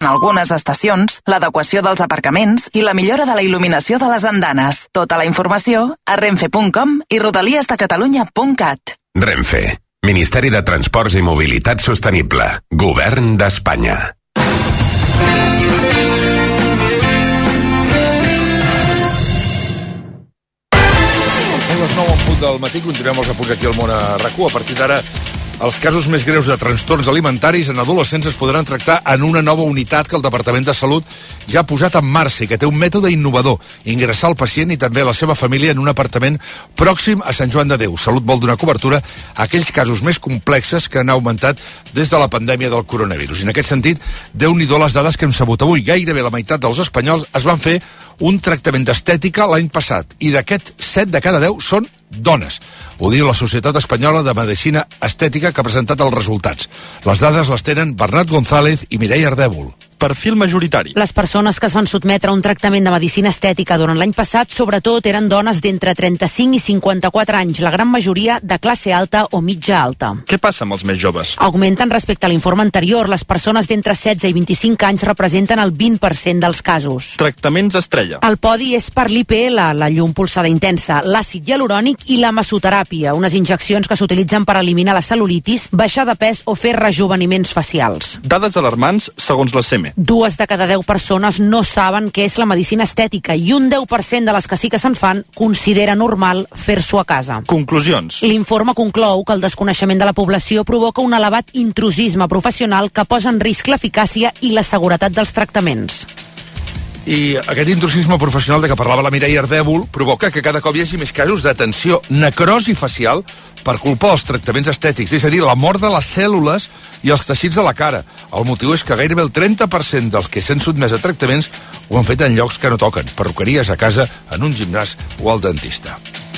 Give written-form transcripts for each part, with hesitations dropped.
En algunes estacions, l'adequació dels aparcaments i la millora de la il·luminació de les andanes. Tota la informació a renfe.com i rodaliesdecatalunya.cat. Renfe, Ministeri de Transports i Mobilitat Sostenible, Govern d'Espanya. Són les 9 en punt del matí, continuem els apunts aquí al món a RAC1. A partir d'ara, els casos més greus de trastorns alimentaris en adolescents es podran tractar en una nova unitat que el Departament de Salut ja ha posat en marxa i que té un mètode innovador: ingressar el pacient i també la seva família en un apartament pròxim a Sant Joan de Déu. Salut vol donar cobertura a aquells casos més complexes que han augmentat des de la pandèmia del coronavirus. I en aquest sentit, Déu-n'hi-do les dades que hem sabut avui. Gairebé la meitat dels espanyols es van fer un tractament d'estètica l'any passat, i d'aquest 7 de cada 10 són dones. Ho diu la Societat Espanyola de Medicina Estètica, que ha presentat els resultats. Les dades les tenen Bernat González i Mireia Ardèvol. Perfil majoritari. Les persones que es van sotmetre a un tractament de medicina estètica durant l'any passat sobretot eren dones d'entre 35 i 54 anys, la gran majoria de classe alta o mitja alta. Què passa amb els més joves? Augmenten respecte a l'informe anterior. Les persones d'entre 16 i 25 anys representen el 20% dels casos. Tractaments estrella. El podi és per l'IP, la llum pulsada intensa, l'àcid hialurònic i la mesoteràpia, unes injeccions que s'utilitzen per eliminar la cel·lulitis, baixar de pes o fer rejuveniments facials. Dades alarmants segons la CEME. 2 de cada 10 persones no saben què és la medicina estètica i un 10% de les que sí que se'n fan considera normal fer-s'ho a casa. Conclusions. L'informe conclou que el desconeixement de la població provoca un elevat intrusisme professional que posa en risc l'eficàcia i la seguretat dels tractaments. I aquest intrusisme professional de què parlava la Mireia Ardèvol provoca que cada cop hi hagi més casos d'atenció, necrosi facial per culpa dels tractaments estètics, és a dir, la mort de les cèl·lules i els teixits de la cara. El motiu és que gairebé el 30% dels que s'han sotmès a tractaments ho han fet en llocs que no toquen, perruqueries, a casa, en un gimnàs o al dentista.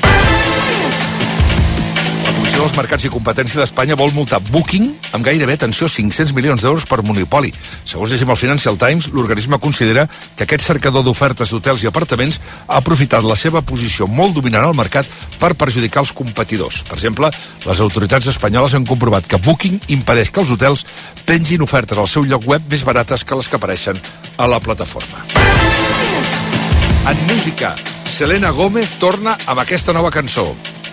Els mercats i competència d'Espanya vol multar Booking amb gairebé, atenció, 500 milions d'euros per monopoli. Segons llegim al Financial Times, l'organisme considera que aquest cercador d'ofertes d'hotels i apartaments ha aprofitat la seva posició molt dominant al mercat per perjudicar els competidors. Per exemple, les autoritats espanyoles han comprovat que Booking impedeix que els hotels pengin ofertes al seu lloc web més barates que les que apareixen a la plataforma. En música, Selena Gómez torna amb aquesta nova cançó.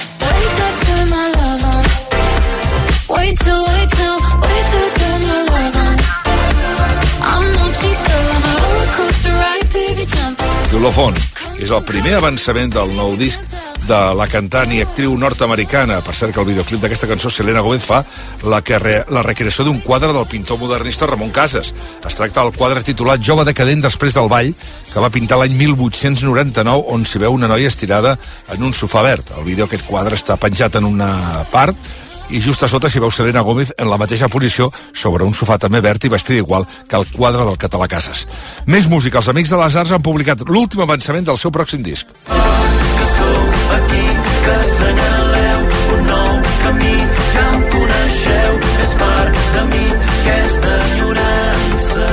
Wait till turn my love on. I'm no chica, I'm a roller coaster ride, baby, jump on. Xilofón és el primer avançament del nou disc de la cantant i actriu nord-americana. Per cert, que el videoclip d'aquesta cançó, Selena Gómez, fa la recreació d'un quadre del pintor modernista Ramon Casas. Es tracta del quadre titulat Jove decadent després del ball, que va pintar l'any 1899, on s'hi veu una noia estirada en un sofà verd. El vídeo, aquest quadre, està penjat en una part i just a sota s'hi veu Selena Gómez en la mateixa posició sobre un sofà també verd i vestida igual que el quadre del català Casas. Més música. Els Amics de les Arts han publicat l'últim avançament del seu pròxim disc. Que sou aquí, que assenyaleu un nou camí, ja em coneixeu, és part de mi aquesta enyorança.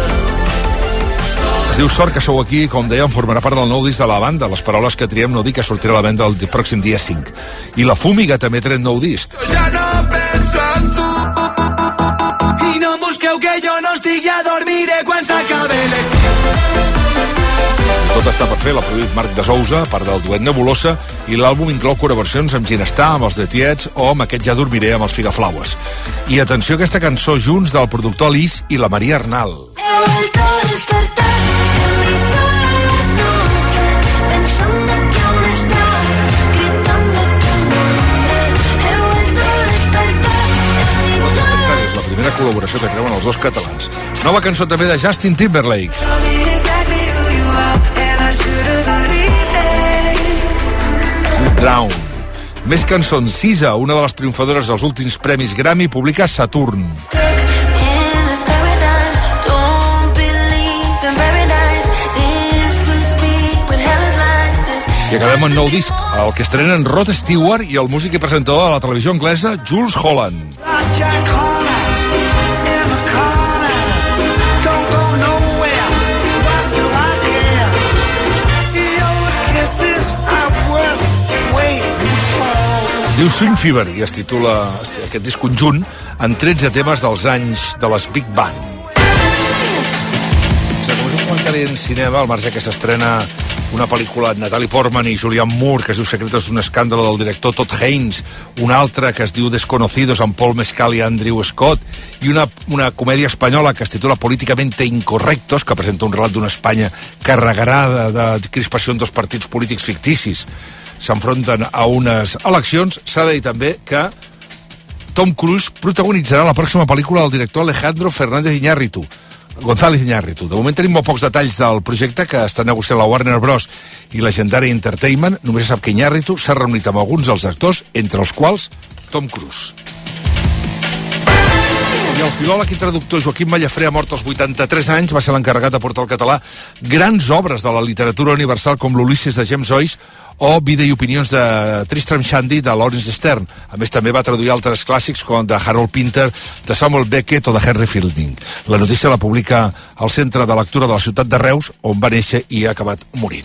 Es diu Sort que sou aquí, com dèiem, formarà part del nou disc de la banda. Les paraules que triem no dir que sortirà a la venda el pròxim dia 5. I la Fúmiga també tret nou disc. Ja no penso en tu i no em busqueu que jo no estic, ja dormiré quan s'acabe l'estiu. Tot està per fer, l'ha produït Marc de Sousa, part del duet Nebulosa, i l'àlbum inclou col·laboracions amb Ginestar, amb els The Tiets o amb aquest Ja dormiré amb els Figaflaues. I atenció a aquesta cançó junts del productor Lis i la Maria Arnal. He vuelto a despertar. Primera col·laboració que treuen els dos catalans. Nova cançó també de Justin Timberlake. Drown. Més cançons. Sisa, una de les triomfadores dels últims premis Grammy, publica Saturn. I acabem amb nou disc, el que estrenen Rod Stewart i el músic i presentador de la televisió anglesa Jools Holland. Es diu Swing Fever i es titula aquest disc conjunt en 13 temes dels anys de les Big Band. marxa-li en cinema, al marge que s'estrena una pel·lícula de Natalie Portman i Julianne Moore que es diu Secretos d'un escàndalo del director Todd Haynes, una altra que es diu Desconocidos amb Paul Mescal i Andrew Scott, i una comèdia espanyola que es titula Políticamente Incorrectos, que presenta un relat d'una Espanya carregada de crispació en dos partits polítics ficticis s'enfronten a unes eleccions. S'ha de dir també que Tom Cruise protagonitzarà la pròxima pel·lícula del director Alejandro González Iñárritu. De moment tenim molt pocs detalls del projecte que està negociant la Warner Bros. I Legendary Entertainment. Només se sap que Iñárritu s'ha reunit amb alguns dels actors, entre els quals Tom Cruise. I el filòleg i traductor Joaquim Mallafré ha mort als 83 anys, va ser l'encarregat de portar al català grans obres de la literatura universal com l'Ulisses de James Joyce o Vida i opinions de Tristram Shandy de Lawrence Stern. A més, també va traduir altres clàssics com de Harold Pinter, de Samuel Beckett o de Henry Fielding. La notícia la publica al Centre de Lectura de la ciutat de Reus, on va néixer i ha acabat morint.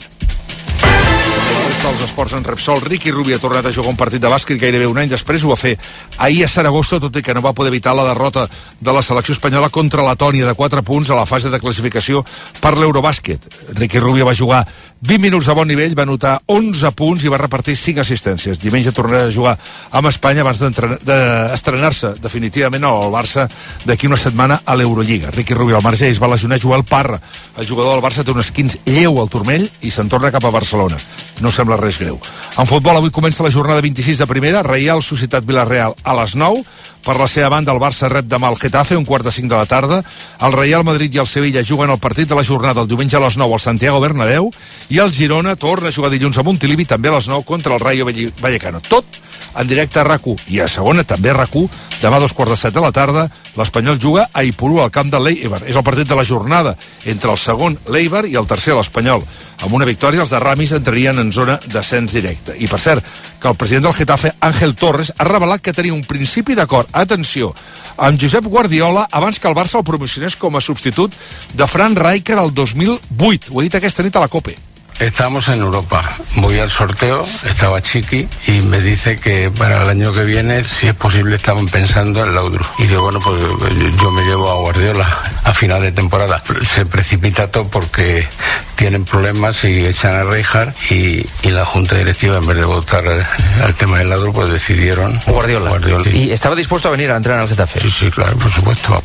Dels esports en Repsol, Ricky Rubio ha tornat a jugar un partit de bàsquet gairebé un any després. Ho va fer ahir a Saragossa, tot i que no va poder evitar la derrota de la selecció espanyola contra Letònia de 4 punts a la fase de classificació per l'Eurobàsquet. Ricky Rubio va jugar 20 minuts a bon nivell, va anotar 11 punts i va repartir 5 assistències. Diumenge tornarà a jugar amb Espanya abans d'estrenar-se definitivament al Barça d'aquí una setmana a l'Eurolliga. Ricky Rubio al marge es va lesionar Joel Parra. El jugador del Barça té un esquinç lleu al turmell i se'n torna cap a Barcelona. No sembla res greu. En futbol, avui comença la jornada 26 de primera, Reial Societat Villarreal a les 9. Per la seva banda, el Barça rep demà el Getafe, 1:45 de la tarda. El Real Madrid i el Sevilla juguen el partit de la jornada el diumenge a les 9 al Santiago Bernabéu, i el Girona torna a jugar dilluns a Montilivi, també a les 9, contra el Rayo Vallecano. Tot en directe a RAC1. I a segona, també a RAC1, demà a 2:45 de la tarda, l'Espanyol juga a Ipurú, al camp del l'Eibar. És el partit de la jornada entre el segon, l'Eibar, i el tercer, l'Espanyol. Amb una victòria, els de Ramis entrarien en zona d'ascens directe. I, per cert, que el president del Getafe, Ángel Torres, ha revelat que tenia un principi d'acord, atenció, amb Josep Guardiola abans que el Barça el promocionés com a substitut de Frank Rijkaard el 2008. Ho he dit aquesta nit a la COPE. Estamos en Europa. Voy al sorteo, estaba Chiqui y me dice que para el año que viene, si es posible, estaban pensando en Laudrup. Y digo, bueno, pues yo me llevo a Guardiola a final de temporada. Se precipita todo porque tienen problemas y echan a Rijkaard y la junta directiva, en vez de votar al tema de Laudrup, pues decidieron Guardiola. Sí. ¿Y estaba dispuesto a venir a entrenar al Getafe? Sí, claro, por supuesto.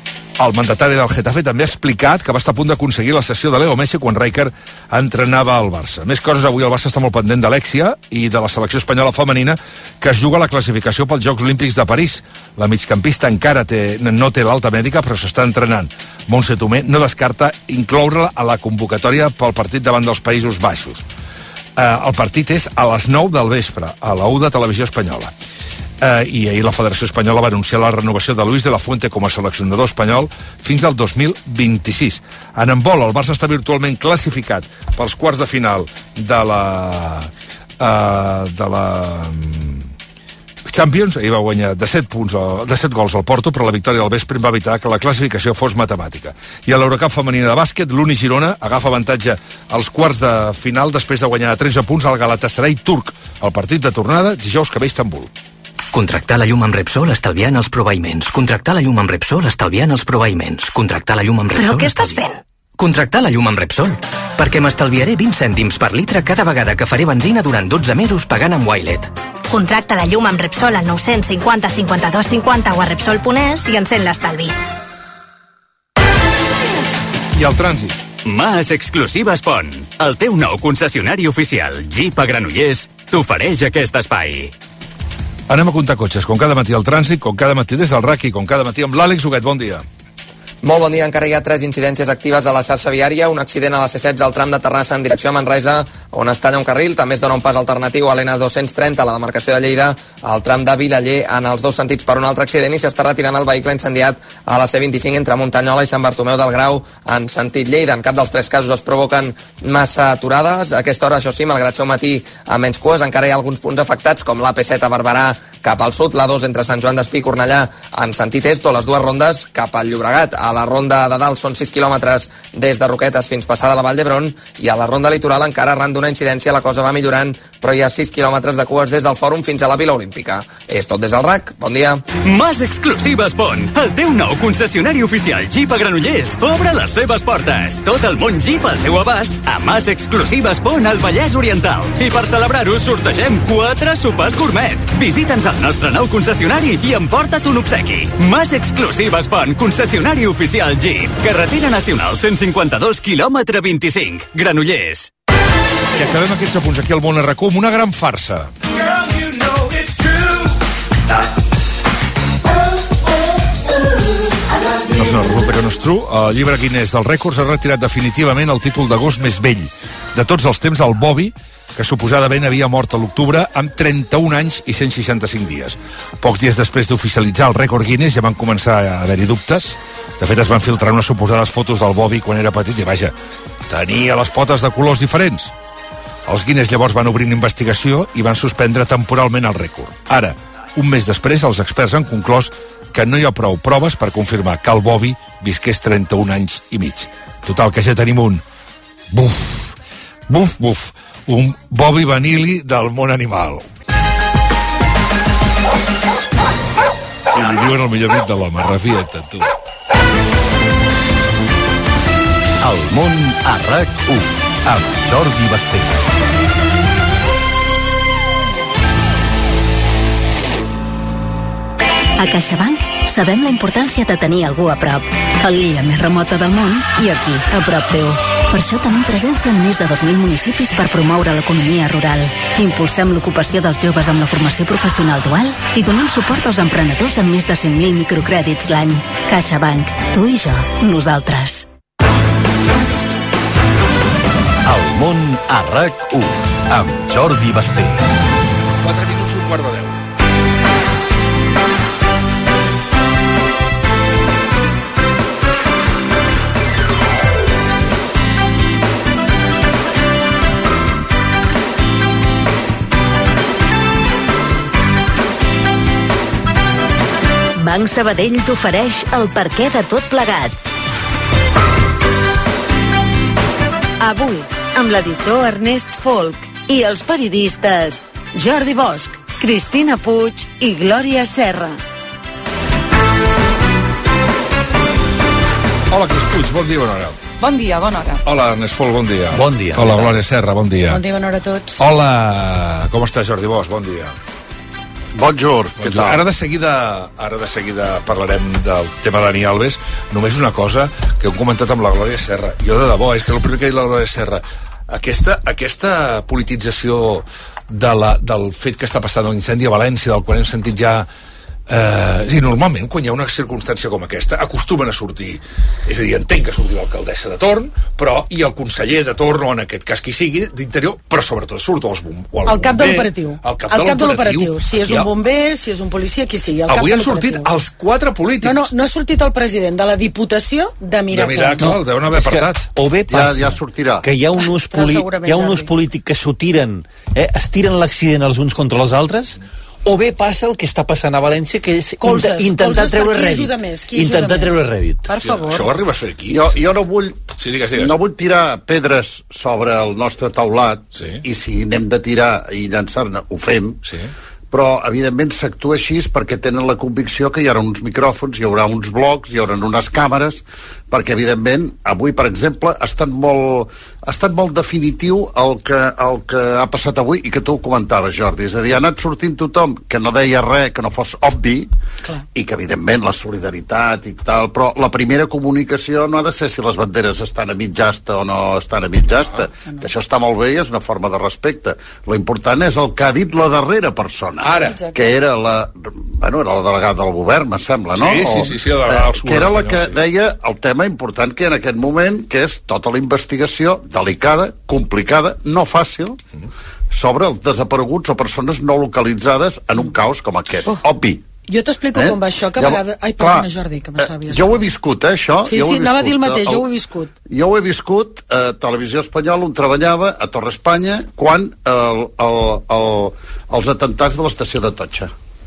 El mandatari del Getafe també ha explicat que va estar a punt d'aconseguir la cessió de Leo Messi quan Rijkaard entrenava al Barça. Més coses, avui el Barça està molt pendent d'Alexia i de la selecció espanyola femenina que es juga a la classificació pels Jocs Olímpics de París. La migcampista encara no té l'alta mèdica, però s'està entrenant. Montse Tomé no descarta incloure-la a la convocatòria pel partit davant dels Països Baixos. El partit és a les 9 del vespre, a la 1 de Televisió Espanyola. I ahir la Federació Espanyola va anunciar la renovació de Luis de la Fuente com a seleccionador espanyol fins al 2026. En handbol, el Barça està virtualment classificat pels quarts de final de la Champions. Ahir va guanyar de 7 gols al Porto, però la victòria del vespre va evitar que la classificació fos matemàtica. I a l'Eurocup femenina de bàsquet, l'Uni Girona agafa avantatge als quarts de final després de guanyar a 13 punts al Galatasaray turc. El partit de tornada, dijous que ve a Istanbul. Contractar la llum amb Repsol estalviant els proveïments. Contractar la llum amb Repsol estalviant els proveïments. Contractar la llum amb Repsol... Però què estàs fent? Contractar la llum amb Repsol. Perquè m'estalviaré 20 cèntims per litre cada vegada que faré benzina durant 12 mesos pagant amb Wilet. Contracta la llum amb Repsol al 950 52 50 o a Repsol.es i encén l'estalvi. I el trànsit. Mas Exclusives Pont, el teu nou concessionari oficial Jeep a Granollers, t'ofereix aquest espai. Anem a comptar cotxes, com cada matí al trànsit, com cada matí des del RAC i com cada matí amb l'Àlex Huguet. Bon dia. Molt bon dia. Encara hi ha 3 incidències actives a la xarxa viària. Un accident a la C16 al tram de Terrassa en direcció a Manresa, on es talla un carril. També es dona un pas alternatiu a l'N230 a la demarcació de Lleida, al tram de Vilaller en els dos sentits per un altre accident, i s'està retirant el vehicle incendiat a la C25 entre Muntanyola i Sant Bartomeu del Grau en sentit Lleida. En cap dels 3 casos es provoquen massa aturades. A aquesta hora, això sí, malgrat ser un matí amb menys cues, encara hi ha alguns punts afectats, com l'AP7 a Barberà cap al sud, la 2 entre Sant Joan d'Espí i Cornellà en sentit est, o les dues rondes cap al Llobregat. A la ronda de dalt són 6 quilòmetres des de Roquetes fins passada la Vall d'Hebron, i a la ronda litoral encara arran d'una incidència la cosa va millorant, però hi ha 6 quilòmetres de cues des del Fòrum fins a la Vila Olímpica. És tot des del RAC. Bon dia. Mas Exclusives Pont, el teu nou concessionari oficial Jeep a Granollers, obre les seves portes. Tot el món Jeep al teu abast a Mas Exclusives Pont al Vallès Oriental. I per celebrar-ho sortegem 4 sopars gourmet. Visita'ns al nostre nou concessionari i emporta't un obsequi. Mas Exclusives Pont, concessionari oficial Jeep. Carretera Nacional 152, quilòmetre 25. Granollers. I acabem aquests apunts aquí al Món a RAC1 amb una gran farsa. Doncs no, resulta que no és true. El llibre Guinness dels rècords ha retirat definitivament el títol de gos més vell de tots els temps, el Bobby, que suposadament havia mort a l'octubre amb 31 anys i 165 dies. Pocs dies després d'oficialitzar el rècord Guinness ja van començar a haver-hi dubtes. De fet, es van filtrar unes suposades fotos del Bobby quan era petit i, vaja, tenia les potes de colors diferents. Els Guinness llavors van obrir una investigació i van suspendre temporalment el rècord. Ara, un mes després, els experts han conclòs que no hi ha prou proves per confirmar que el Bobby visqués 31 anys i mig. Total, que ja tenim un un Bobby Vanilli del món animal. I li diuen el millor amic de l'home, refia't, tu. El món a RAC1 amb Jordi Basté. A CaixaBank sabem la importància de tenir algú a prop, a l'illa més remota del món i aquí, a prop teu. Per això tenim presència en més de 2.000 municipis per promoure l'economia rural. Impulsem l'ocupació dels joves amb la formació professional dual i donem suport als emprenedors amb més de 100.000 microcrèdits l'any. CaixaBank, tu i jo, nosaltres. El món a RAC1 amb Jordi Basté. 4 minuts, 1:15. Banc Sabadell t'ofereix el perquè de tot plegat. Avui, amb l'editor Ernest Folk i els periodistes Jordi Bosch, Cristina Puig i Glòria Serra. Hola, Cris Puig, bon dia, bona hora. Bon dia, bona hora. Hola, Ernest Folk, bon dia. Bon dia. Hola, Glòria Serra, bon dia. Bon dia, bona hora a tots. Hola, com estàs, Jordi Bosch? Bon dia. Bonjour, què tal? Ara de seguida parlarem del tema de Dani Alves. Només una cosa que hem comentat amb la Glòria Serra. Jo de debò, és que el primer que ha dit la Glòria Serra, aquesta politització del fet que està passant l'incendi a València, del qual hem sentit ja... Sí, normalment, quan hi ha una circumstància com aquesta, acostumen a sortir, és a dir, entenc que surti l'alcaldessa de torn, però i el conseller de torn, o en aquest cas qui sigui, d'interior, però sobretot surt el cap de l'operatiu. El cap de l'operatiu. Si és un bomber, si és un policia, qui sigui. Avui han sortit els 4 polítics. No ha sortit el president de la Diputació de Miracle. El deuen haver apartat. O bé passa ja sortirà. Que hi ha un ús polític que s'ho tiren, es tiren l'accident els uns contra els altres, o bé passa el que està passant a València, que és intentar treure rèdit. Per favor. Això ho arriba a fer aquí. Jo no vull... Sí, digues. No vull tirar pedres sobre el nostre taulat, i si n'hem de tirar i llançar-ne, ho fem, però evidentment s'actua així perquè tenen la convicció que hi haurà uns micròfons, hi haurà uns blocs, hi haurà unes càmeres, perquè evidentment avui, per exemple, ha estat molt definitiu el que ha passat avui, i que tu ho comentaves, Jordi, és a dir, ha anat sortint tothom que no deia res que no fos obvi, i que evidentment la solidaritat i tal, però la primera comunicació no ha de ser si les banderes estan a mitja asta o no estan a mitja asta, que això està molt bé i és una forma de respecte. Lo important és el que ha dit la darrera persona, que era la delegada del govern, me sembla, no? Sí, la delegada del que era la que deia el tema important que en aquest moment, que és tota la investigació delicada, complicada, no fàcil, sobre els desapareguts o persones no localitzades en un caos com aquest. Obvi. Jo t'explico com va això, que a vegades... Ai, perdona, Jordi, que m'asavies. Jo ho he viscut, això. Sí, anava a dir el mateix, jo ho he viscut. Jo ho he viscut a Televisió Espanyola, on treballava, a Torre Espanya, quan els atemptats de l'estació de Totxa.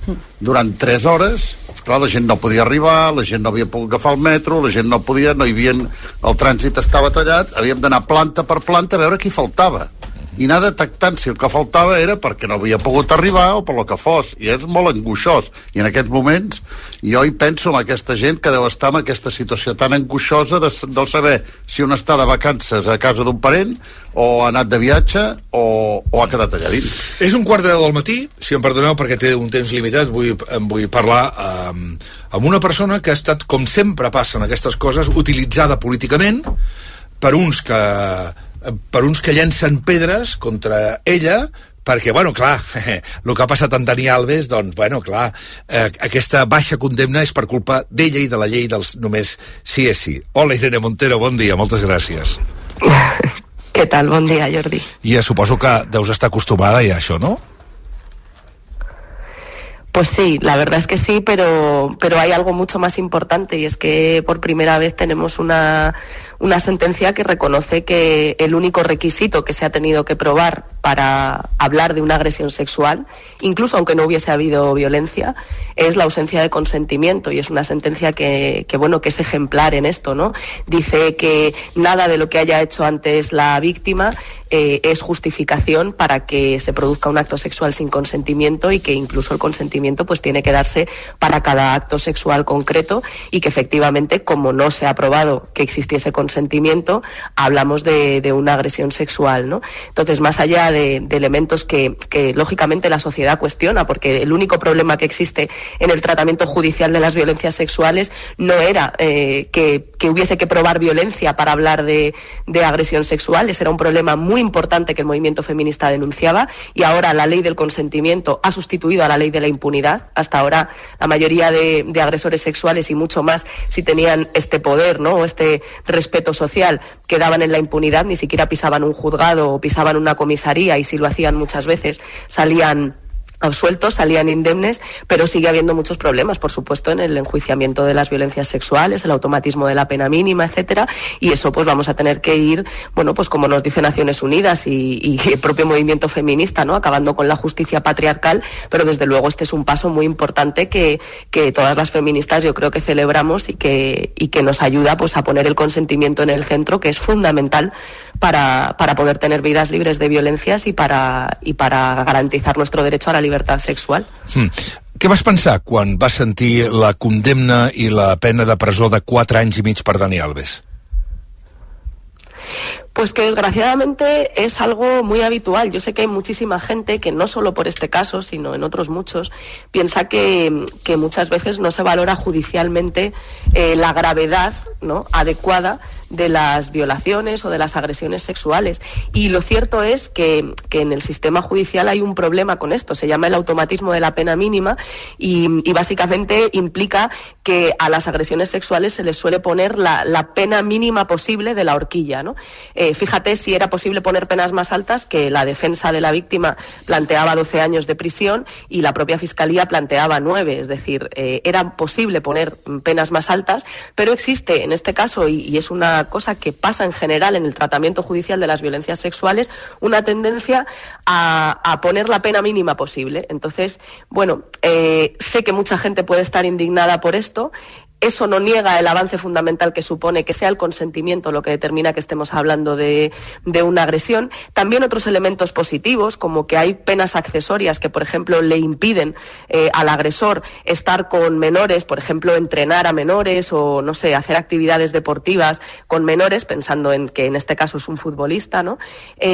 durant 3 hores. Clar, la gent no podia arribar, la gent no havia pogut agafar el metro, la gent no podia, no hi havia... El trànsit estava tallat, havíem d'anar planta per planta a veure qui faltava. I anar detectant si el que faltava era perquè no havia pogut arribar o per lo que fos, i és molt angoixós. I en aquests moments jo hi penso en aquesta gent que deu estar en aquesta situació tan angoixosa de saber si un està de vacances a casa d'un parent o ha anat de viatge o ha quedat allà dins. És 1:15 del matí, si em perdoneu perquè té un temps limitat, vull parlar amb una persona que ha estat, com sempre passa en aquestes coses, utilitzada políticament per uns que llencen pedres contra ella, perquè, bueno, clar, el que ha passat amb Dani Alves, doncs, bueno, clar, aquesta baixa condemna és per culpa d'ella i de la llei dels només sí és sí. Hola, Irene Montero, bon dia, moltes gràcies. Què tal? Bon dia, Jordi. I suposo que deus estar acostumada ja a això, no? Pues sí, la verdad es que sí, pero hay algo mucho más importante, y es que por primera vez tenemos una sentencia que reconoce que el único requisito que se ha tenido que probar para hablar de una agresión sexual, incluso aunque no hubiese habido violencia, es la ausencia de consentimiento, y es una sentencia que es ejemplar en esto, ¿no? Dice que nada de lo que haya hecho antes la víctima es justificación para que se produzca un acto sexual sin consentimiento, y que incluso el consentimiento pues tiene que darse para cada acto sexual concreto, y que efectivamente, como no se ha probado que existiese consentimiento, hablamos de una agresión sexual, ¿no? Entonces, más allá de elementos que lógicamente la sociedad cuestiona, porque el único problema que existe en el tratamiento judicial de las violencias sexuales no era que hubiese que probar violencia para hablar de agresión sexual. Ese era un problema muy importante que el movimiento feminista denunciaba, y ahora la ley del consentimiento ha sustituido a la ley de la impunidad. Hasta ahora la mayoría de agresores sexuales, y mucho más si tenían este poder, ¿no?, o este respeto social, quedaban en la impunidad, ni siquiera pisaban un juzgado o pisaban una comisaría, y si lo hacían muchas veces salían absueltos, salían indemnes, pero sigue habiendo muchos problemas, por supuesto, en el enjuiciamiento de las violencias sexuales, el automatismo de la pena mínima, etcétera, y eso pues vamos a tener que ir, bueno, pues como nos dice Naciones Unidas y el propio movimiento feminista, ¿no?, acabando con la justicia patriarcal, pero desde luego este es un paso muy importante que todas las feministas yo creo que celebramos, y que nos ayuda pues a poner el consentimiento en el centro, que es fundamental para poder tener vidas libres de violencias y para garantizar nuestro derecho a la libertad sexual. Què vas pensar quan vas sentir la condemna i la pena de presó de 4 anys i mig per Dani Alves? Pues que desgraciadamente es algo muy habitual. Yo sé que hay muchísima gente que no solo por este caso, sino en otros muchos, piensa que muchas veces no se valora judicialmente la gravedad, ¿no?, adecuada de las violaciones o de las agresiones sexuales. Y lo cierto es que en el sistema judicial hay un problema con esto. Se llama el automatismo de la pena mínima, y básicamente implica que a las agresiones sexuales se les suele poner la pena mínima posible de la horquilla, ¿no? Fíjate si era posible poner penas más altas, que la defensa de la víctima planteaba 12 años de prisión y la propia Fiscalía planteaba 9. Es decir, era posible poner penas más altas, pero existe en este caso, y es una cosa que pasa en general en el tratamiento judicial de las violencias sexuales, una tendencia a poner la pena mínima posible. Entonces, bueno, sé que mucha gente puede estar indignada por esto. Eso no niega el avance fundamental que supone que sea el consentimiento lo que determina que estemos hablando de una agresión. También otros elementos positivos, como que hay penas accesorias que, por ejemplo, le impiden al agresor estar con menores, por ejemplo, entrenar a menores o, no sé, hacer actividades deportivas con menores, pensando en que en este caso es un futbolista, ¿no?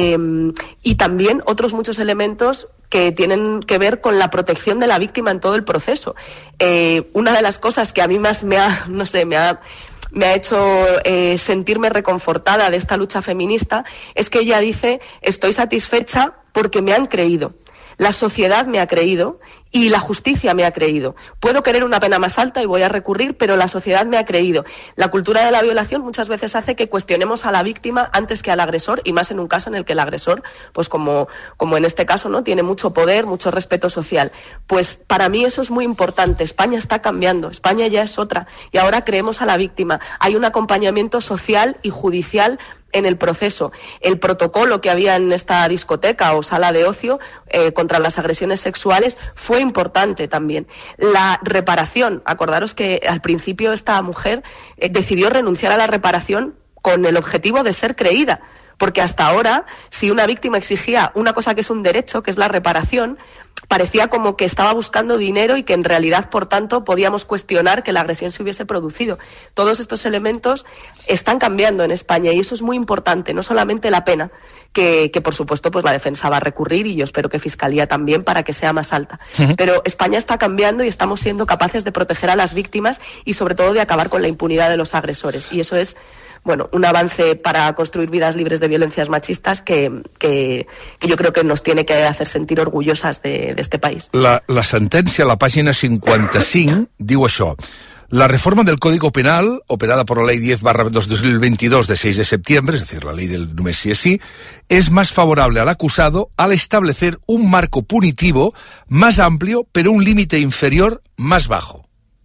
Y también otros muchos elementos que tienen que ver con la protección de la víctima en todo el proceso. Una de las cosas que a mí más me ha hecho sentirme reconfortada de esta lucha feminista es que ella dice: estoy satisfecha porque me han creído. La sociedad me ha creído y la justicia me ha creído. Puedo querer una pena más alta y voy a recurrir, pero la sociedad me ha creído. La cultura de la violación muchas veces hace que cuestionemos a la víctima antes que al agresor, y más en un caso en el que el agresor, pues como en este caso, ¿no?, tiene mucho poder, mucho respeto social. Pues para mí eso es muy importante. España está cambiando, España ya es otra, y ahora creemos a la víctima. Hay un acompañamiento social y judicial en el proceso. El protocolo que había en esta discoteca o sala de ocio contra las agresiones sexuales fue importante también. La reparación, acordaros que al principio esta mujer decidió renunciar a la reparación con el objetivo de ser creída, porque hasta ahora, si una víctima exigía una cosa que es un derecho, que es la reparación, parecía como que estaba buscando dinero y que en realidad, por tanto, podíamos cuestionar que la agresión se hubiese producido. Todos estos elementos están cambiando en España y eso es muy importante, no solamente la pena, que por supuesto pues la defensa va a recurrir y yo espero que Fiscalía también para que sea más alta. Pero España está cambiando y estamos siendo capaces de proteger a las víctimas y sobre todo de acabar con la impunidad de los agresores. Y eso es un avance para construir vidas libres de violencias machistas que yo creo que nos tiene que hacer sentir orgullosas de este país. La sentència, a la pàgina 55, diu això. La reforma del Código Penal, operada por la Ley 10/2022 de 6 de septiembre, es decir, la ley del només sí es sí, es más favorable al acusado al establecer un marco punitivo más amplio, pero un límite inferior más bajo.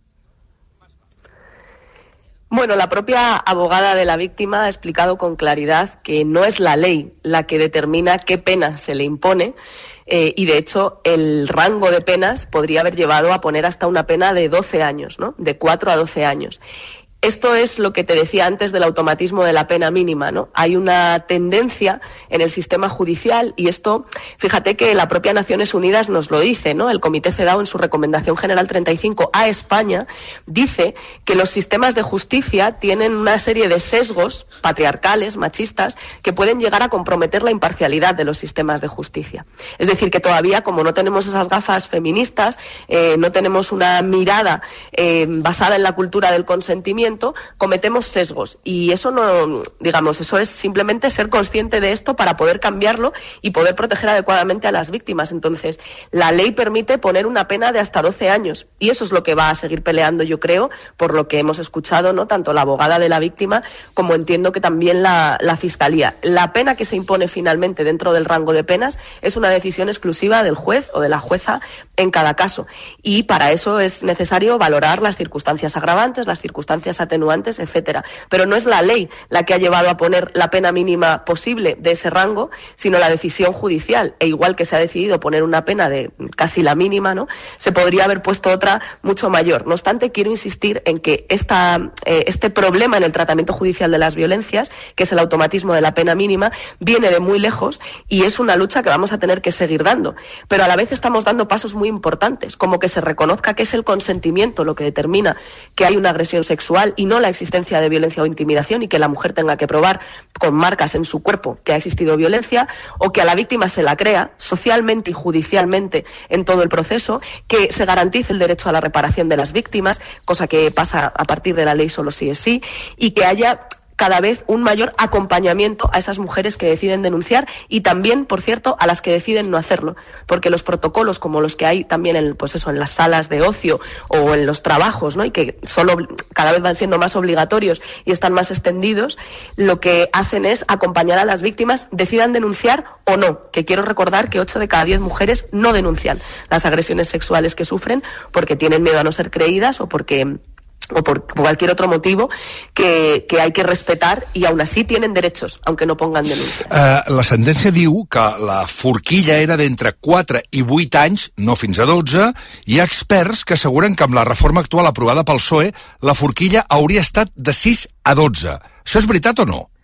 Bueno, la propia abogada de la víctima ha explicado con claridad que no es la ley la que determina qué pena se le impone y, de hecho, el rango de penas podría haber llevado a poner hasta una pena de 12 años, ¿no? De 4 a 12 años. Esto es lo que te decía antes del automatismo de la pena mínima, ¿no? Hay una tendencia en el sistema judicial y esto, fíjate que la propia Naciones Unidas nos lo dice, ¿no? El Comité CEDAW en su Recomendación General 35 a España dice que los sistemas de justicia tienen una serie de sesgos patriarcales, machistas, que pueden llegar a comprometer la imparcialidad de los sistemas de justicia. Es decir, que todavía, como no tenemos esas gafas feministas, no tenemos una mirada basada en la cultura del consentimiento, cometemos sesgos y eso no, digamos, eso es simplemente ser consciente de esto para poder cambiarlo y poder proteger adecuadamente a las víctimas. Entonces, la ley permite poner una pena de hasta 12 años y eso es lo que va a seguir peleando, yo creo, por lo que hemos escuchado, ¿no? Tanto la abogada de la víctima como entiendo que también la Fiscalía. La pena que se impone finalmente dentro del rango de penas es una decisión exclusiva del juez o de la jueza en cada caso y para eso es necesario valorar las circunstancias agravantes, las circunstancias atenuantes, etcétera. Pero no es la ley la que ha llevado a poner la pena mínima posible de ese rango, sino la decisión judicial. E igual que se ha decidido poner una pena de casi la mínima, ¿no? Se podría haber puesto otra mucho mayor. No obstante, quiero insistir en que este problema en el tratamiento judicial de las violencias, que es el automatismo de la pena mínima, viene de muy lejos y es una lucha que vamos a tener que seguir dando. Pero a la vez estamos dando pasos muy importantes, como que se reconozca que es el consentimiento lo que determina que hay una agresión sexual y no la existencia de violencia o intimidación y que la mujer tenga que probar con marcas en su cuerpo que ha existido violencia o que a la víctima se la crea socialmente y judicialmente en todo el proceso, que se garantice el derecho a la reparación de las víctimas, cosa que pasa a partir de la ley solo sí es sí, y que haya cada vez un mayor acompañamiento a esas mujeres que deciden denunciar y también, por cierto, a las que deciden no hacerlo, porque los protocolos como los que hay también en las salas de ocio o en los trabajos, ¿no? Y que cada vez van siendo más obligatorios y están más extendidos, lo que hacen es acompañar a las víctimas, decidan denunciar o no, que quiero recordar que 8 de cada 10 mujeres no denuncian las agresiones sexuales que sufren porque tienen miedo a no ser creídas o por cualquier otro motivo que hay que respetar y aún así tienen derechos, aunque no pongan denuncia. La sentència diu que la forquilla era d'entre 4 i 8 anys, no fins a 12. Hi ha experts que asseguren que amb la reforma actual aprovada pel PSOE la forquilla hauria estat de 6 a 12. Això és veritat o no?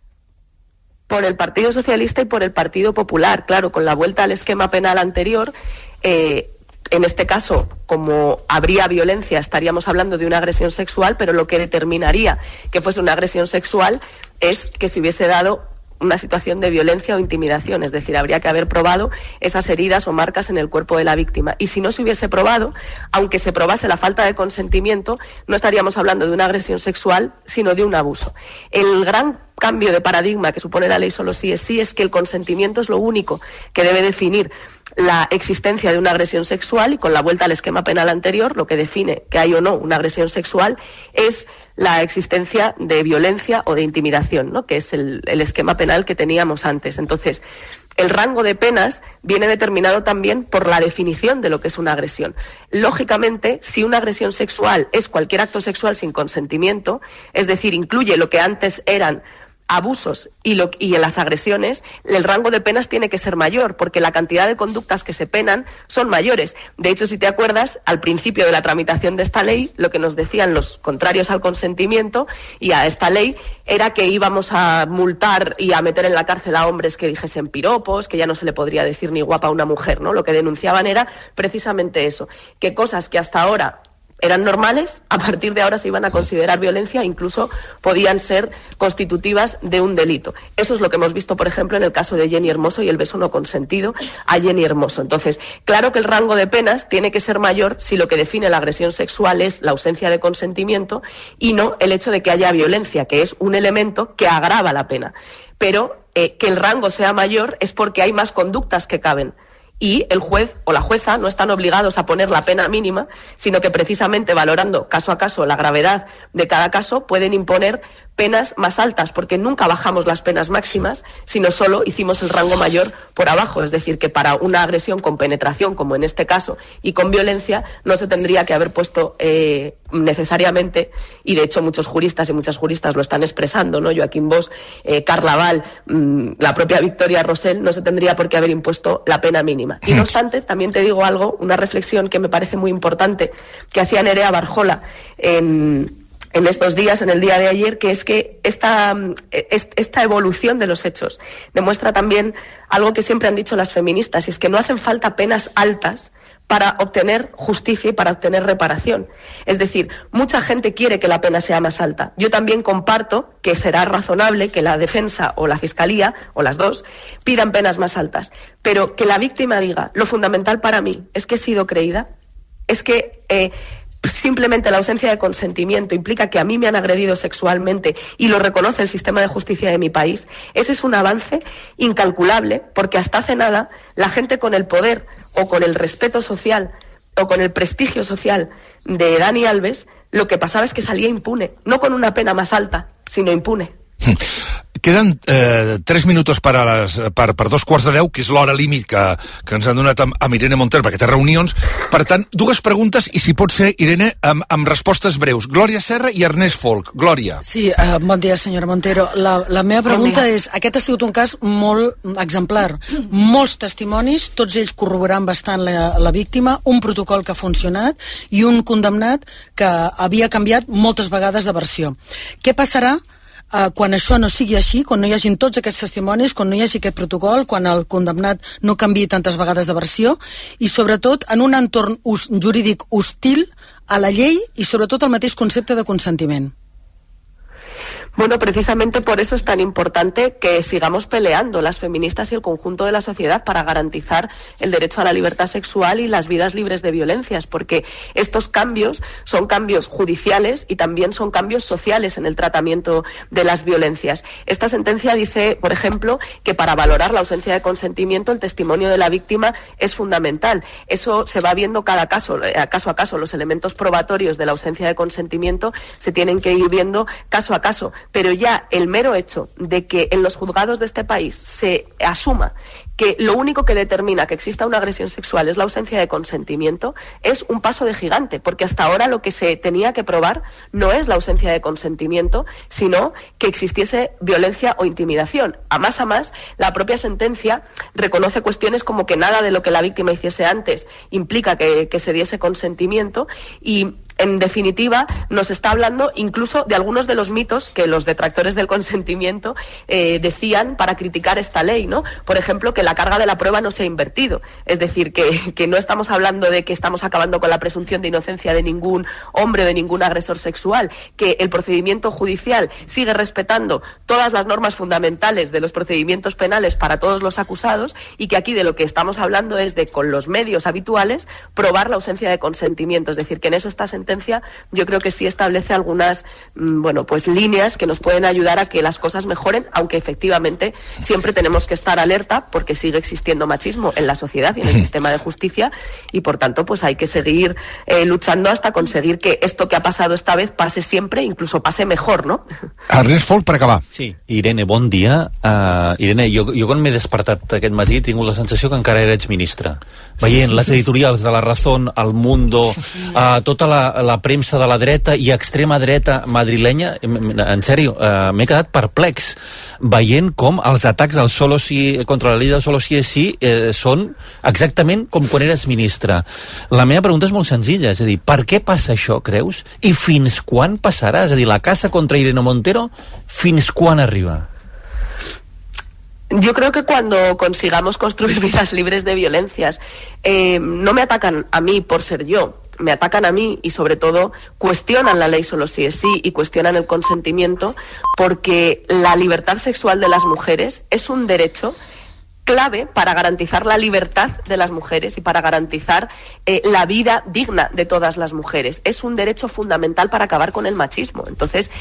Por el Partido Socialista y por el Partido Popular, claro, con la vuelta al esquema penal anterior, en este caso, como habría violencia, estaríamos hablando de una agresión sexual, pero lo que determinaría que fuese una agresión sexual es que se hubiese dado una situación de violencia o intimidación, es decir, habría que haber probado esas heridas o marcas en el cuerpo de la víctima. Y si no se hubiese probado, aunque se probase la falta de consentimiento, no estaríamos hablando de una agresión sexual, sino de un abuso. El gran cambio de paradigma que supone la ley solo sí es que el consentimiento es lo único que debe definir la existencia de una agresión sexual y con la vuelta al esquema penal anterior, lo que define que hay o no una agresión sexual es la existencia de violencia o de intimidación, ¿no? Que es el esquema penal que teníamos antes. Entonces, el rango de penas viene determinado también por la definición de lo que es una agresión. Lógicamente, si una agresión sexual es cualquier acto sexual sin consentimiento, es decir, incluye lo que antes eran abusos y en las agresiones, el rango de penas tiene que ser mayor, porque la cantidad de conductas que se penan son mayores. De hecho, si te acuerdas, al principio de la tramitación de esta ley, lo que nos decían los contrarios al consentimiento y a esta ley era que íbamos a multar y a meter en la cárcel a hombres que dijesen piropos, que ya no se le podría decir ni guapa a una mujer, ¿no? Lo que denunciaban era precisamente eso, que cosas que hasta ahora eran normales, a partir de ahora se iban a considerar violencia, incluso podían ser constitutivas de un delito. Eso es lo que hemos visto, por ejemplo, en el caso de Jenny Hermoso y el beso no consentido a Jenny Hermoso. Entonces, claro que el rango de penas tiene que ser mayor si lo que define la agresión sexual es la ausencia de consentimiento y no el hecho de que haya violencia, que es un elemento que agrava la pena. Pero que el rango sea mayor es porque hay más conductas que caben. Y el juez o la jueza no están obligados a poner la pena mínima, sino que precisamente valorando caso a caso la gravedad de cada caso pueden imponer penas más altas, porque nunca bajamos las penas máximas, sino solo hicimos el rango mayor por abajo. Es decir, que para una agresión con penetración, como en este caso, y con violencia, no se tendría que haber puesto necesariamente, y de hecho muchos juristas y muchas juristas lo están expresando, ¿no? Joaquín Bosch, Carla Val, la propia Victoria Rosell, no se tendría por qué haber impuesto la pena mínima. Y no obstante, también te digo algo, una reflexión que me parece muy importante, que hacía Nerea Barjola en estos días, en el día de ayer, que es que esta evolución de los hechos demuestra también algo que siempre han dicho las feministas, y es que no hacen falta penas altas para obtener justicia y para obtener reparación. Es decir, mucha gente quiere que la pena sea más alta. Yo también comparto que será razonable que la defensa o la fiscalía, o las dos, pidan penas más altas. Pero que la víctima diga, lo fundamental para mí es que he sido creída, es que simplemente la ausencia de consentimiento implica que a mí me han agredido sexualmente y lo reconoce el sistema de justicia de mi país. Ese es un avance incalculable, porque hasta hace nada la gente con el poder o con el respeto social o con el prestigio social de Dani Alves, lo que pasaba es que salía impune, no con una pena más alta, sino impune. Queden 3 minuts per 2:15, que és l'hora límit que ens han donat amb Irene Montero, perquè té reunions. Per tant, 2 preguntes, i si pot ser, Irene, amb respostes breus. Glòria Serra i Ernest Folk. Glòria. Sí, bon dia, senyora Montero. La meva pregunta és, aquest ha sigut un cas molt exemplar. Molts testimonis, tots ells corroborant bastant la víctima, un protocol que ha funcionat i un condemnat que havia canviat moltes vegades de versió. Què passarà quan això no sigui així, quan no hi hagin tots aquests testimonis, quan no hi hagi aquest protocol, quan el condemnat no canviï tantes vegades de versió, i sobretot en un entorn jurídic hostil a la llei i sobretot al mateix concepte de consentiment? Bueno, precisamente por eso es tan importante que sigamos peleando las feministas y el conjunto de la sociedad para garantizar el derecho a la libertad sexual y las vidas libres de violencias, porque estos cambios son cambios judiciales y también son cambios sociales en el tratamiento de las violencias. Esta sentencia dice, por ejemplo, que para valorar la ausencia de consentimiento el testimonio de la víctima es fundamental. Eso se va viendo cada caso, caso a caso. Los elementos probatorios de la ausencia de consentimiento se tienen que ir viendo caso a caso. Pero ya el mero hecho de que en los juzgados de este país se asuma que lo único que determina que exista una agresión sexual es la ausencia de consentimiento, es un paso de gigante, porque hasta ahora lo que se tenía que probar no es la ausencia de consentimiento, sino que existiese violencia o intimidación. A más, la propia sentencia reconoce cuestiones como que nada de lo que la víctima hiciese antes implica que se diese consentimiento, y en definitiva nos está hablando incluso de algunos de los mitos que los detractores del consentimiento decían para criticar esta ley, ¿no? Por ejemplo, que la carga de la prueba no se ha invertido, es decir, que no estamos hablando de que estamos acabando con la presunción de inocencia de ningún hombre o de ningún agresor sexual, que el procedimiento judicial sigue respetando todas las normas fundamentales de los procedimientos penales para todos los acusados, y que aquí de lo que estamos hablando es de, con los medios habituales, probar la ausencia de consentimiento. Es decir, que en eso esta sentencia yo creo que sí establece algunas líneas que nos pueden ayudar a que las cosas mejoren, aunque efectivamente siempre tenemos que estar alerta porque sigue existiendo machismo en la sociedad y en el sistema de justicia, y por tanto pues hay que seguir luchando hasta conseguir que esto que ha pasado esta vez pase siempre, incluso pase mejor, ¿no? Ernest Folk, per acabar. Sí, Irene, bon dia. Irene, jo quan m'he despertat aquest matí he tingut la sensació que encara eres ministra. Veient les editorials de La Razón, El Mundo, tota la la premsa de la dreta i extrema dreta madrilenya, en sèrio, m'he quedat perplex veient com els atacs al contra la llei del solo sí és sí són exactament com quan eres ministre. La meva pregunta és molt senzilla, és a dir, per què passa això, creus? I fins quan passarà? És a dir, la caça contra Irene Montero, fins quan arriba? Yo creo que cuando consigamos construir vidas libres de violencias, no me atacan a mí por ser yo, me atacan a mí y sobre todo cuestionan la ley solo sí es sí y cuestionan el consentimiento, porque la libertad sexual de las mujeres es un derecho clave para garantizar la libertad de las mujeres y para garantizar la vida digna de todas las mujeres. Es un derecho fundamental para acabar con el machismo. Entonces,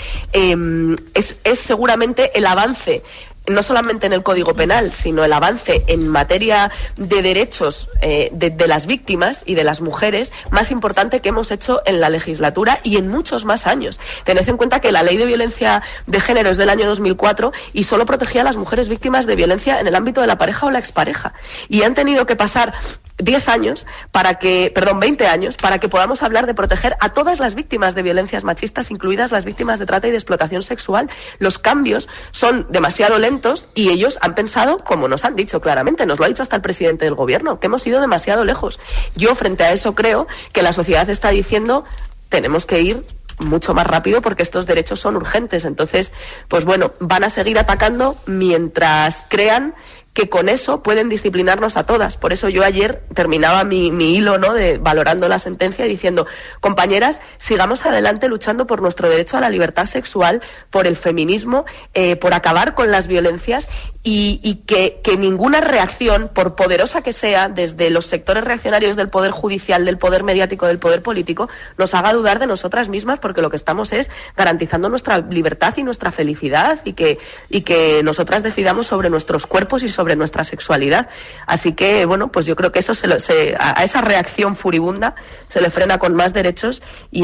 es seguramente el avance, no solamente en el Código Penal, sino el avance en materia de derechos de las víctimas y de las mujeres más importante que hemos hecho en la legislatura y en muchos más años. Tened en cuenta que la Ley de Violencia de Género es del año 2004 y solo protegía a las mujeres víctimas de violencia en el ámbito de la pareja o la expareja. Y han tenido que pasar 20 años para que podamos hablar de proteger a todas las víctimas de violencias machistas, incluidas las víctimas de trata y de explotación sexual. Los cambios son demasiado lentos y ellos han pensado, como nos han dicho claramente, nos lo ha dicho hasta el presidente del gobierno, que hemos ido demasiado lejos. Yo frente a eso creo que la sociedad está diciendo tenemos que ir mucho más rápido porque estos derechos son urgentes. Entonces, pues bueno, van a seguir atacando mientras crean que con eso pueden disciplinarnos a todas. Por eso yo ayer terminaba mi hilo, ¿no?, de valorando la sentencia y diciendo, compañeras, sigamos adelante luchando por nuestro derecho a la libertad sexual, por el feminismo, por acabar con las violencias y que ninguna reacción, por poderosa que sea, desde los sectores reaccionarios del poder judicial, del poder mediático, del poder político, nos haga dudar de nosotras mismas, porque lo que estamos es garantizando nuestra libertad y nuestra felicidad y que nosotras decidamos sobre nuestros cuerpos y sobre nuestra sexualidad. Así que, bueno, pues yo creo que eso a esa reacción furibunda se le frena con más derechos y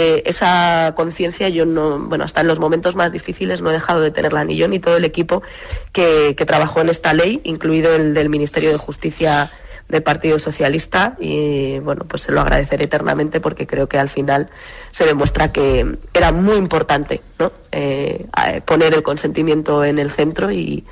esa conciencia yo no, bueno, hasta en los momentos más difíciles no he dejado de tenerla, ni yo ni todo el equipo que trabajó en esta ley, incluido el del Ministerio de Justicia del Partido Socialista, y bueno, pues se lo agradeceré eternamente porque creo que al final se demuestra que era muy importante, ¿no?, poner el consentimiento en el centro y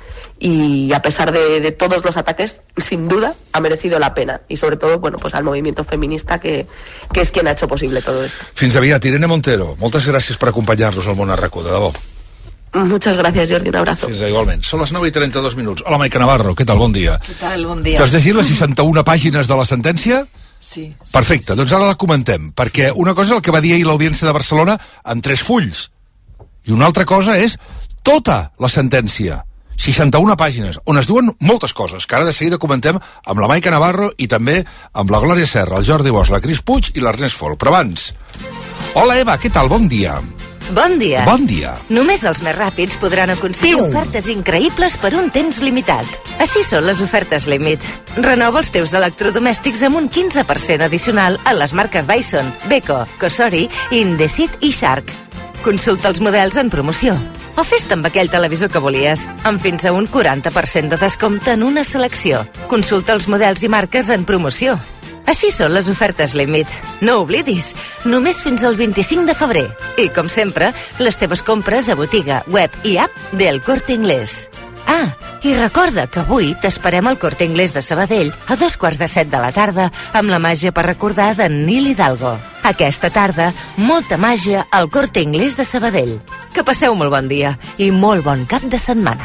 a pesar de todos los ataques, sin duda ha merecido la pena, y sobre todo, bueno, pues al movimiento feminista que es quien ha hecho posible todo esto. Fins aviat, Irene Montero, moltes gràcies per acompanyar-nos al Món a RAC1, de debò. Muchas gracias, Jordi, un abrazo. Fins igualment. Són les 9:32. Hola, Maica Navarro, què tal? Bon dia. Què tal? Bon dia. T'has llegit les 61 pàgines de la sentència? Sí. Perfecte, doncs ara la comentem, perquè una cosa és el que va dir ahir l'Audiència de Barcelona en 3 fulls, i una altra cosa és tota la sentència. 61 pàgines, on es diuen moltes coses, que ara de seguida comentem amb la Maica Navarro i també amb la Glòria Serra, el Jordi Bosch, la Cris Puig i l'Ernest Folk. Però abans... Hola, Eva, què tal? Bon dia. Bon dia. Bon dia. Només els més ràpids podran aconseguir ofertes increïbles per un temps limitat. Així són les ofertes límit. Renova els teus electrodomèstics amb un 15% addicional a les marques Dyson, Beko, Cosori, Indesit i Shark. Consulta els models en promoció. O fes-te amb aquell televisor que volies, amb fins a un 40% de descompte en una selecció. Consulta els models i marques en promoció. Així són les ofertes límit. No oblidis, només fins al 25 de febrer. I, com sempre, les teves compres a botiga, web i app del Corte Inglés. Ah, i recorda que avui t'esperem al Corte Inglés de Sabadell a 7:15 de la tarda amb la màgia per recordar d'en Nil Hidalgo. Aquesta tarda, molta màgia al Corte Inglés de Sabadell. Que passeu molt bon dia i molt bon cap de setmana.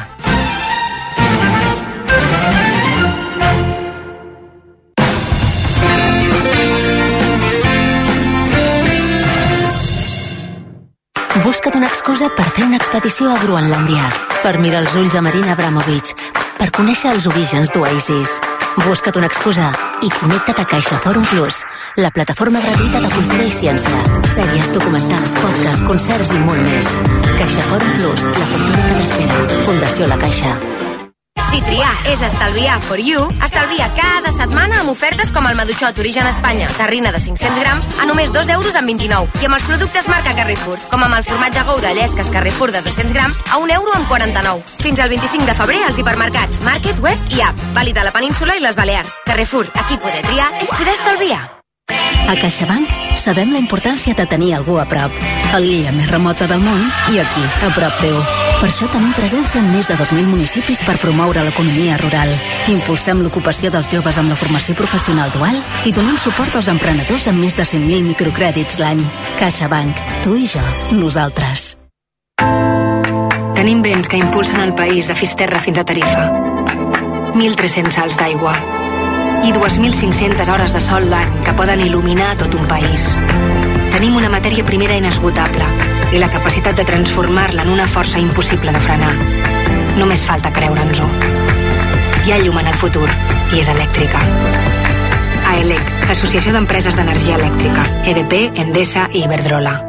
Busca't una excusa per fer una expedició a Groenlàndia, per mirar els ulls a Marina Abramovic, per conèixer els orígens d'Oasis. Busca't una excusa i connecta't a Caixa Fòrum Plus, la plataforma gratuïta de cultura i ciència. Sèries, documentals, podcasts, concerts i molt més. Caixa Fòrum Plus, la cultura que t'espera. Fundació La Caixa. Si triar és estalviar for you, estalvia cada setmana amb ofertes com el Maduixot Origen Espanya, terrina de 500 grams, a només 2,29 €. I amb els productes marca Carrefour, com amb el formatge Gouda Llesques Carrefour de 200 grams, a 1,49 €. Fins al 25 de febrer als hipermercats, Market, Web i App. Vàlid a la península i les Balears. Carrefour, aquí poder triar és poder estalviar. A CaixaBank sabem la importància de tenir algú a prop, a l'illa més remota del món i aquí, a prop teu. Per això tenim presència en més de 2.000 municipis per promoure l'economia rural. Impulsem l'ocupació dels joves amb la formació professional dual i donem suport als emprenedors amb més de 100.000 microcrèdits l'any. CaixaBank, tu i jo, nosaltres. Tenim vents que impulsen el país de Fisterra fins a Tarifa. 1.300 salts d'aigua i 2.500 hores de sol l'any que poden il·luminar tot un país. Tenim una matèria primera inesgotable i la capacitat de transformar-la en una força impossible de frenar. Només falta creure-nos-ho. Hi ha llum en el futur i és elèctrica. AELEC, Associació d'Empreses d'Energia Elèctrica, EDP, Endesa i Iberdrola.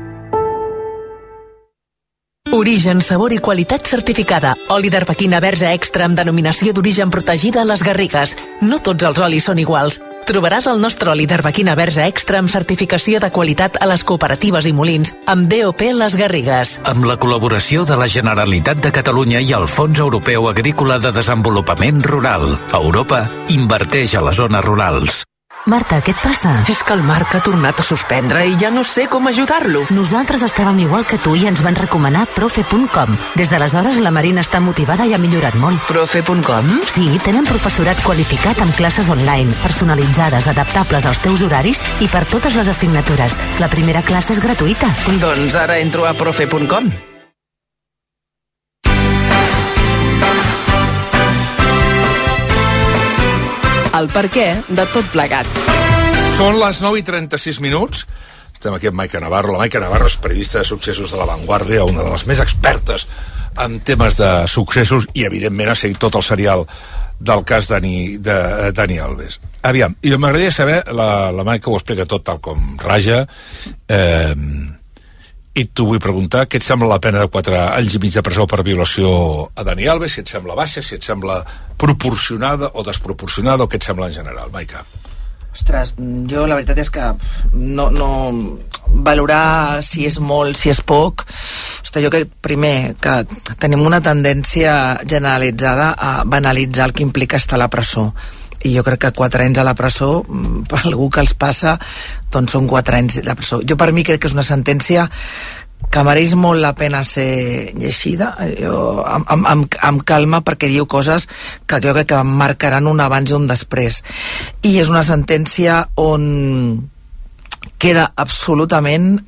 Origen, sabor i qualitat certificada. Oli d'arbequina verge extra amb denominació d'origen protegida a les Garrigues. No tots els olis són iguals. Trobaràs el nostre oli d'arbequina verge extra amb certificació de qualitat a les cooperatives i molins amb DOP Les Garrigues. Amb la col·laboració de la Generalitat de Catalunya i el Fons Europeu Agrícola de Desenvolupament Rural. Europa inverteix a les zones rurals. Marta, què et passa? És que el Marc ha tornat a suspendre i ja no sé com ajudar-lo. Nosaltres estàvem igual que tu i ens van recomanar profe.com. Des d'aleshores la Marina està motivada i ha millorat molt. Profe.com? Sí, tenen professorat qualificat amb classes online, personalitzades, adaptables als teus horaris i per totes les assignatures. La primera classe és gratuïta. Doncs ara entro a profe.com. El perquè de tot plegat. Són les 9:36 minuts. Estem aquí amb Maica Navarro. La Maica Navarro és periodista de successos de La Vanguardia, una de les més expertes en temes de successos i, evidentment, ha seguit tot el serial del cas de Dani Alves. Aviam, i m'agradaria saber, la Maica ho explica tot tal com raja, i t'ho vull preguntar, què et sembla la pena de 4 anys i mig de presó per violació a Dani Alves, si et sembla baixa, si et sembla proporcionada o desproporcionada, o què et sembla en general, Maica? Ostres, jo la veritat és que no valorar si és molt, si és poc. Ostres, jo crec primer que tenim una tendència generalitzada a banalitzar el que implica estar a la presó, i jo crec que 4 anys a la presó, per algú que els passa, doncs són 4 anys de presó. Jo per mi crec que és una sentència que mereix molt la pena ser llegida, amb calma, perquè diu coses que jo crec que marcaran un abans i un després. I és una sentència on queda absolutament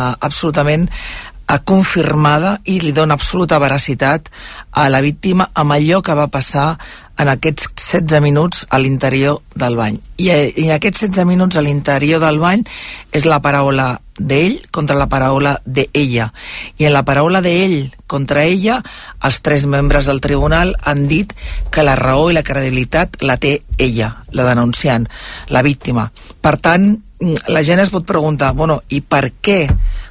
confirmada i li dona absoluta veracitat a la víctima amb allò que va passar en aquests 16 minuts a l'interior del bany. I aquests 16 minuts a l'interior del bany és la paraula d'ell contra la paraula d'ella. I en la paraula d'ell contra ella, els 3 membres del tribunal han dit que la raó i la credibilitat la té ella, la denunciant, la víctima. Per tant, la gent es pot preguntar, bueno, i per què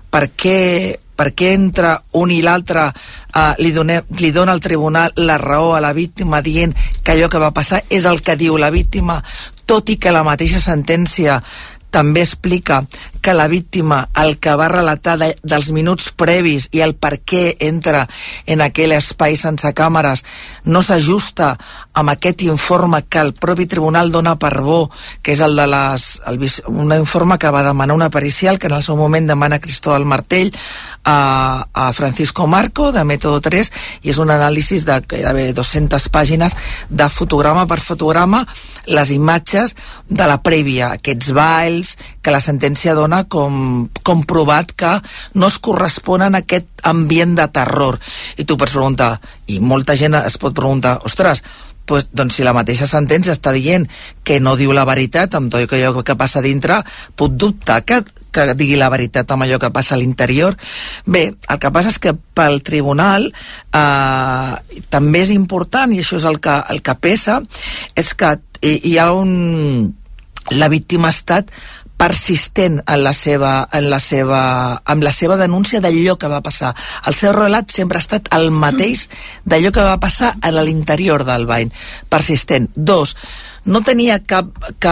entre un i l'altre li dona al tribunal la raó a la víctima dient que allò que va passar és el que diu la víctima, tot i que la mateixa sentència també explica que la víctima el que va relatar dels minuts previs i el per què entra en aquell espai sense càmeres no s'ajusta amb aquest informe que el propi tribunal dona per bo, que és el de un informe que va demanar una pericial, que en el seu moment demana Cristóbal Martell a Francisco Marco, de Método 3, i és un anàlisi de gairebé 200 pàgines de fotograma per fotograma, les imatges de la prèvia, aquests balls que la sentència dona com provat que no es corresponen a aquest ambient de terror. I tu pots preguntar, i molta gent es pot preguntar, ostres, doncs si la mateixa sentència està dient que no diu la veritat amb tot allò que passa a dintre, puc dubtar que digui la veritat amb allò que passa a l'interior. Bé, el que passa és que pel tribunal també és important, i això és el que pesa, és que hi ha la víctima ha estat persistent en la seva denúncia d'allò que va passar. El seu relat sempre ha estat el mateix d'allò que va passar a l'interior del bany. Persistent. 2, no tenia cap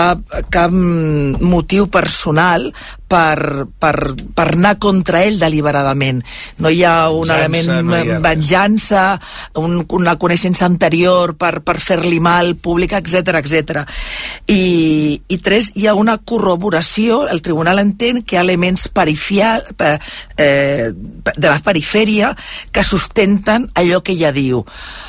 motiu personal per anar contra ell deliberadament. No hi ha un element venjança, una coneixença anterior per fer-li mal pública, etc. I tres, hi ha una corroboració. El tribunal entén que hi ha elements de la perifèria que sustenten allò que ella diu.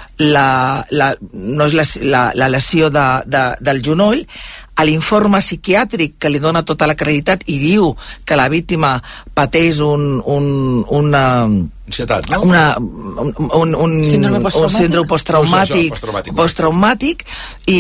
No és la lesió del genoll. A l'informe psiquiàtric que li dona tota la creditat i diu que la víctima pateix una ansietat, no? un síndrome posttraumàtic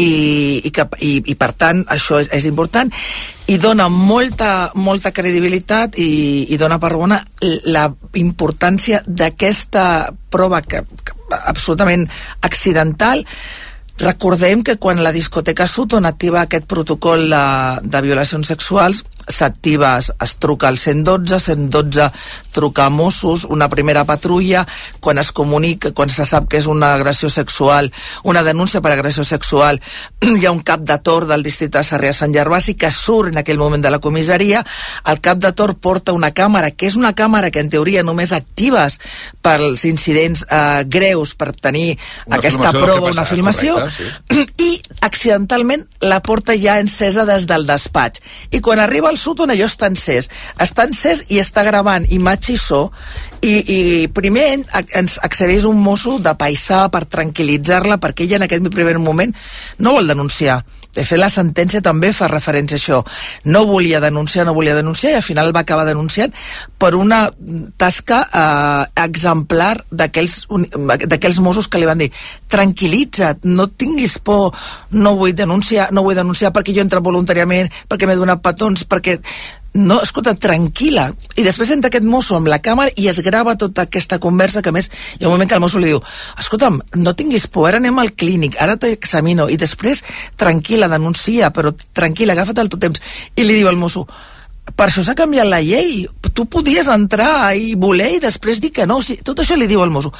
i per tant això és important, i dona molta credibilitat i dona per bona la importància d'aquesta prova que absolutament accidental. Recordem que quan la discoteca Sutton activa aquest protocol de violacions sexuals, s'activa, es truca al 112 truca a Mossos, una primera patrulla, quan es comunica, quan se sap que és una agressió sexual, una denúncia per agressió sexual, hi ha un cap de torn del districte de Sarrià-Sant Gervasi que surt en aquell moment de la comissaria. El cap de torn porta una càmera, que és una càmera que en teoria només actives pels incidents greus, per tenir aquesta prova, una filmació, correcte, sí. I accidentalment la porta ja encesa des del despatx, i quan arriba al Sutton allò està encès i està gravant imatge i so, i primer ens accedeix un mosso de paisà per tranquil·litzar-la, perquè ella en aquest primer moment no vol denunciar. De fet, la sentència també fa referència a això. No volia denunciar, i al final va acabar denunciant per una tasca exemplar d'aquells Mossos que li van dir: tranquil·litza't, no tinguis por, no vull denunciar perquè jo he entrat voluntàriament, perquè m'he donat petons, perquè... No, escolta, tranquil·la. I després entra aquest mosso amb la càmera i es grava tota aquesta conversa, que a més hi ha un moment que el mosso li diu: escolta'm, no tinguis por, ara anem al clínic, ara t'examino, i després tranquil·la, denuncia, però tranquil·la, agafa't el teu temps. I li diu al mosso: per això s'ha canviat la llei, tu podies entrar i voler i després dir que no. Sí, tot això li diu al mosso.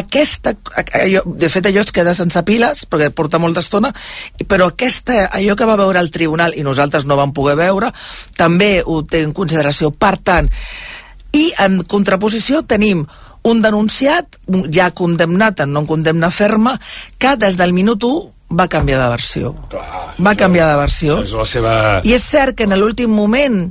De fet, allò es queda sense piles perquè porta molta estona, però allò que va veure el tribunal i nosaltres no vam poder veure, també ho té en consideració. Per tant, i en contraposició tenim un denunciat ja condemnat en no condemna ferma, que des del minut 1 va canviar de versió. Va canviar de versió. És la seva... I és cert que en l'últim moment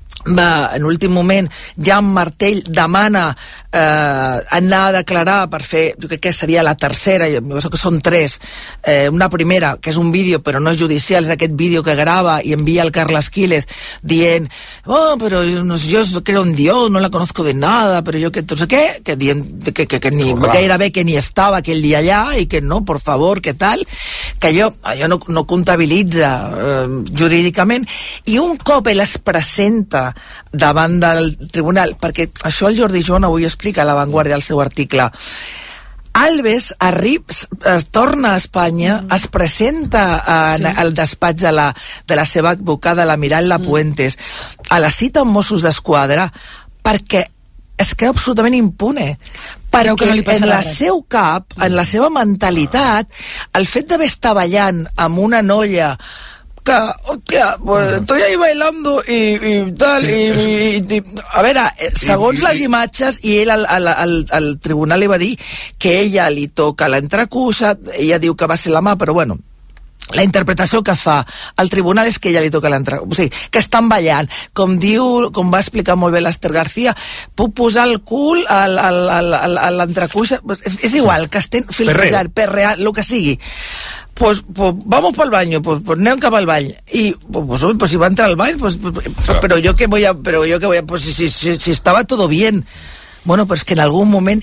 Jan Martell demana anar a declarar per fer, jo crec que seria la tercera, jo penso que són 3, una primera, que és un vídeo però no és judicial, és aquest vídeo que grava i envia al Carles Quílez dient: però yo creo en Dios, no la conozco de nada, però jo que no sé què, que ni gairebé que ni estava aquell dia allà, i que no, por favor, què tal, que allò no comptabilitza jurídicament, i un cop ell es presenta davant del tribunal, perquè això el Jordi Joan avui explica a La Vanguardia al seu article. Alves torna a Espanya, es presenta al despatx de la seva advocada, la Miralla Puentes, a la cita amb Mossos d'Esquadra, perquè es creu absolutament impune, perquè en el seu cap, en la seva mentalitat, el fet d'haver estat ballant amb una noia que, hòstia, pues estoy ahí bailando y tal, sí, a veure, segons les imatges, i ell al tribunal li va dir que ella li toca l'entrecuixa, ella diu que va ser la mà, però bueno, la interpretació que fa el tribunal és que ella li toca l'entrecuixa, o sigui, que estan ballant, com va explicar molt bé l'Ester García, puc posar el cul a l'entrecuixa, és igual, que estem filtrejant, perreant, el que sigui. Pues vamos para el baño, pues anem cap al bany, y pues si va a entrar al bany, pero yo que voy a, pues si estaba todo bien. Bueno, pues que en algun moment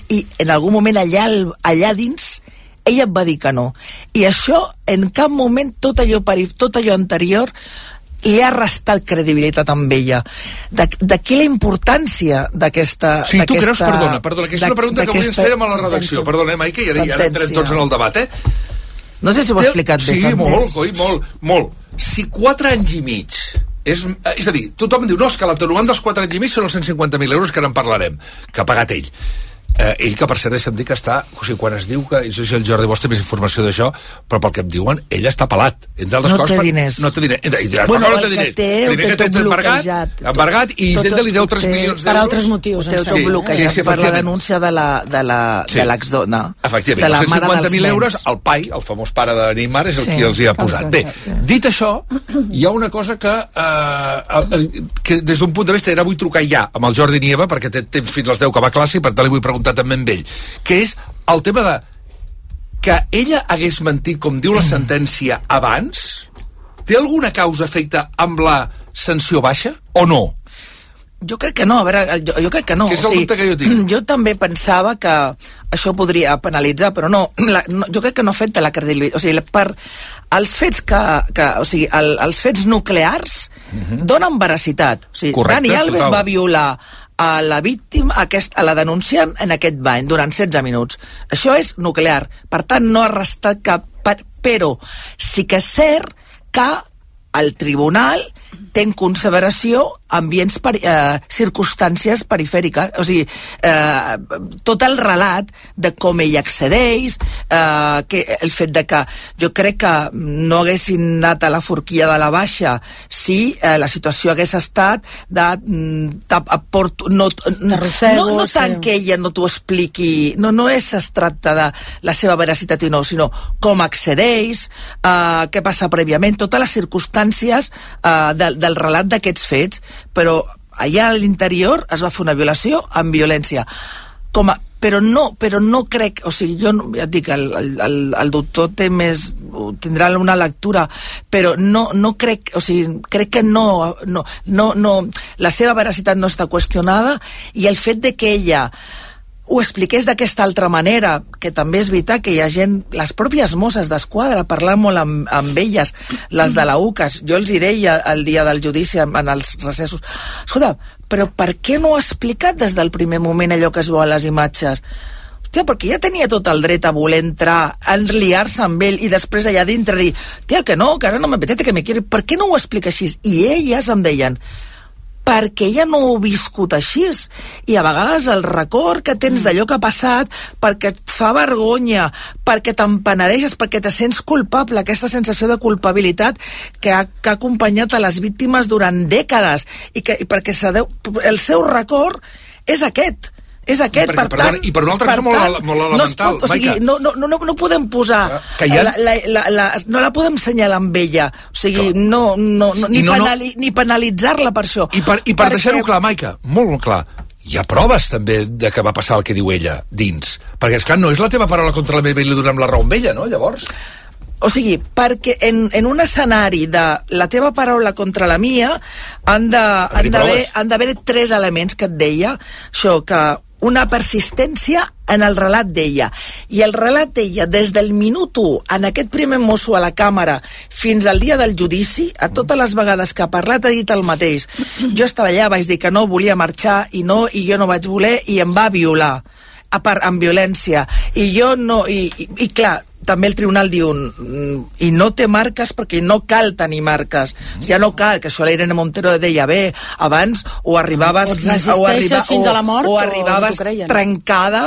allà dins ella et va dir que no, i això en cap moment tot allò anterior li ha restat credibilitat amb ella. D'aquí la importància d'aquesta... Sí, tu creus, perdona, que és una pregunta que avui ens fèiem a la redacció, perdona, Maica, i ara entrem tots en el debat, No sé si ho he explicat bé. Sí, molt. Si 4 anys i mig... És a dir, tothom diu, no, és que l'atenuant dels 4 anys i mig són els 150.000 euros, que ara en parlarem, que ha pagat ell. ell, que per cert deixa'm dir que està, o sigui, quan es diu que, no sé si el Jordi Bosch té més informació d'això, però pel que em diuen, ell està pelat, entre altres coses, diners. No té diners. Bueno, el que té, primer que té embargat, i Hisenda li deu 3 milions d'euros. Per altres motius. Ho té bloquejat per la denúncia de l'exdona. Efectivament, els 150.000 euros, el pai, el famós pare de Neymar, és el qui els hi ha posat. Bé, dit això, hi ha una cosa que des d'un punt de vista, ara vull trucar ja amb el Jordi Nieva, perquè té temps fins a les 10 que va a classe, i per tant li vull preguntar també amb ell, que és el tema de que ella hagués mentit, com diu la sentència, abans. Té alguna causa-efecte amb la sanció baixa o no? Jo crec que no, a veure, jo crec que no. Que és el dubte que jo tinc. Jo també pensava que això podria penalitzar, però no, jo crec que no afecta la credibilitat. O sigui, per els fets els fets nuclears donen veracitat. O sigui, correcte, Dani Alves total. va violar a la víctima, a la denunciant, en aquest bany, durant 16 minuts. Això és nuclear. Per tant, no ha restat cap... Però sí que és cert que el tribunal té en consideració ambients, circumstàncies perifèriques, o sigui, tot el relat de com ell accedeix, que el fet de que jo crec que no haguessin anat a la forquilla de la baixa si la situació hagués estat no tant que ella no t'ho expliqui, no es tracta de la seva veracitat i no, sinó com accedeix, què passa prèviament, totes les circumstàncies del relat d'aquests fets, però allà a l'interior es va fer una violació amb violència. Però no crec, o sigui, jo ja et dic, el doctor tindrà una lectura, però no crec, o sigui, crec que no, la seva veracitat no està qüestionada, i el fet de que ella ho expliqués d'aquesta altra manera, que també és veritat que hi ha gent, les pròpies Mosses d'Esquadra, parlant molt amb elles, les de la UCAS, jo els hi deia el dia del judici en els recessos, escolta, però per què no ha explicat des del primer moment allò que es veu a les imatges? Hòstia, perquè ja tenia tot el dret a voler entrar, a enliar-se amb ell, i després allà dintre dir, tia, que ara no m'apetece que me quiere, per què no ho explica així? I elles em deien, perquè ella no ho ha viscut així, i a vegades el record que tens d'allò que ha passat, perquè et fa vergonya, perquè t'empenedeixes, perquè te sents culpable, aquesta sensació de culpabilitat que ha acompanyat a les víctimes durant dècades, i perquè el seu record és aquest. És aquest, per tant... I per una altra cosa molt elemental, o sigui, no podem posar... No la podem assenyalar amb ella. O sigui, ni penalitzar-la per això. I per deixar-ho clar, Maica, molt clar, hi ha proves també de que va passar el que diu ella dins. Perquè, esclar, no és la teva paraula contra la meva i li donem la raó amb ella, no, llavors? O sigui, perquè en un escenari de la teva paraula contra la mia han d'haver 3 elements que et deia, això, que una persistència en el relat d'ella, i el relat d'ella des del minut 1, en aquest primer mosso a la càmera, fins al dia del judici, a totes les vegades que ha parlat ha dit el mateix. Jo estava allà, vaig dir que no volia marxar, i jo no vaig voler, i em va violar amb violència, i jo no, i clar, també el tribunal diu, i no té marques perquè no cal tenir marques, ja no cal, que això la Irene Montero deia, bé, abans o arribaves fins a la mort, o arribaves trencada,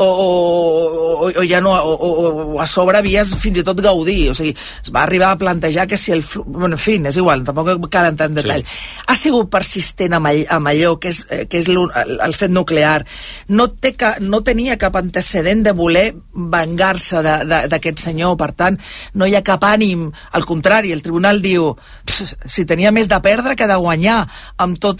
o ja no, o a sobre havies fins i tot gaudir, o sigui, es va arribar a plantejar que si bueno, en fi, és igual, tampoc cal entrar en detall. Ha sigut persistent amb allò que és el fet nuclear, no tenia cap antecedent de voler vengar-se d'aquest senyor, per tant, no hi ha cap ànim, al contrari, el tribunal diu, si tenia més de perdre que de guanyar amb tot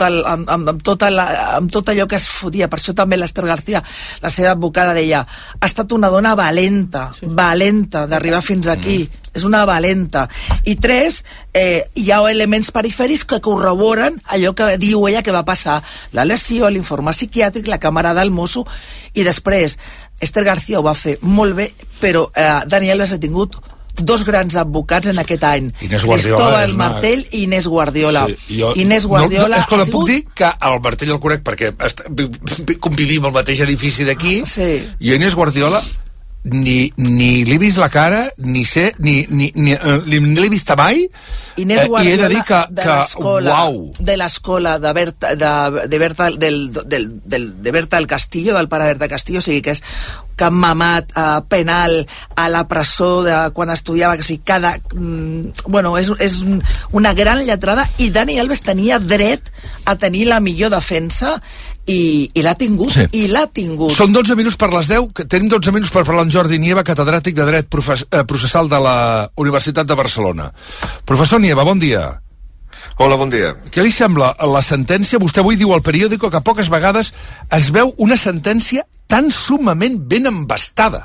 allò que es fotia. Per això també l'Ester García, la seva advocada, deia, ha estat una dona valenta d'arribar fins aquí, és una valenta. I 3, hi ha elements perifèrics que corroboren allò que diu ella que va passar, la lesió, l'informe psiquiàtric, la càmera del mosso, i després Esther García ho va fer molt bé, però Dani Alves ha tingut 2 grans advocats en aquest any, Cristóbal Martell i Inés Guardiola. Inés Guardiola... Escolta, puc dir que el Martell el conec perquè convivim al mateix edifici d'aquí, i Inés Guardiola ni l'he vist la cara, ni l'he vista mai, Inés Guardiola, i he de dir que uau. De l'escola de Berta del Castillo, del pare Berta Castillo, o sigui que és que han mamat penal a la presó quan estudiava, que o sigui, és una gran lletrada, i Dani Alves tenia dret a tenir la millor defensa i l'ha tingut, sí. I l'ha tingut. Són 12 minuts per les 10, tenim 12 minuts per parlar amb Jordi Nieva, catedràtic de Dret Processal de la Universitat de Barcelona. Professor Nieva, bon dia. Hola, bon dia. Què li sembla la sentència? Vostè avui diu al periòdico que poques vegades es veu una sentència tan summament ben embastada.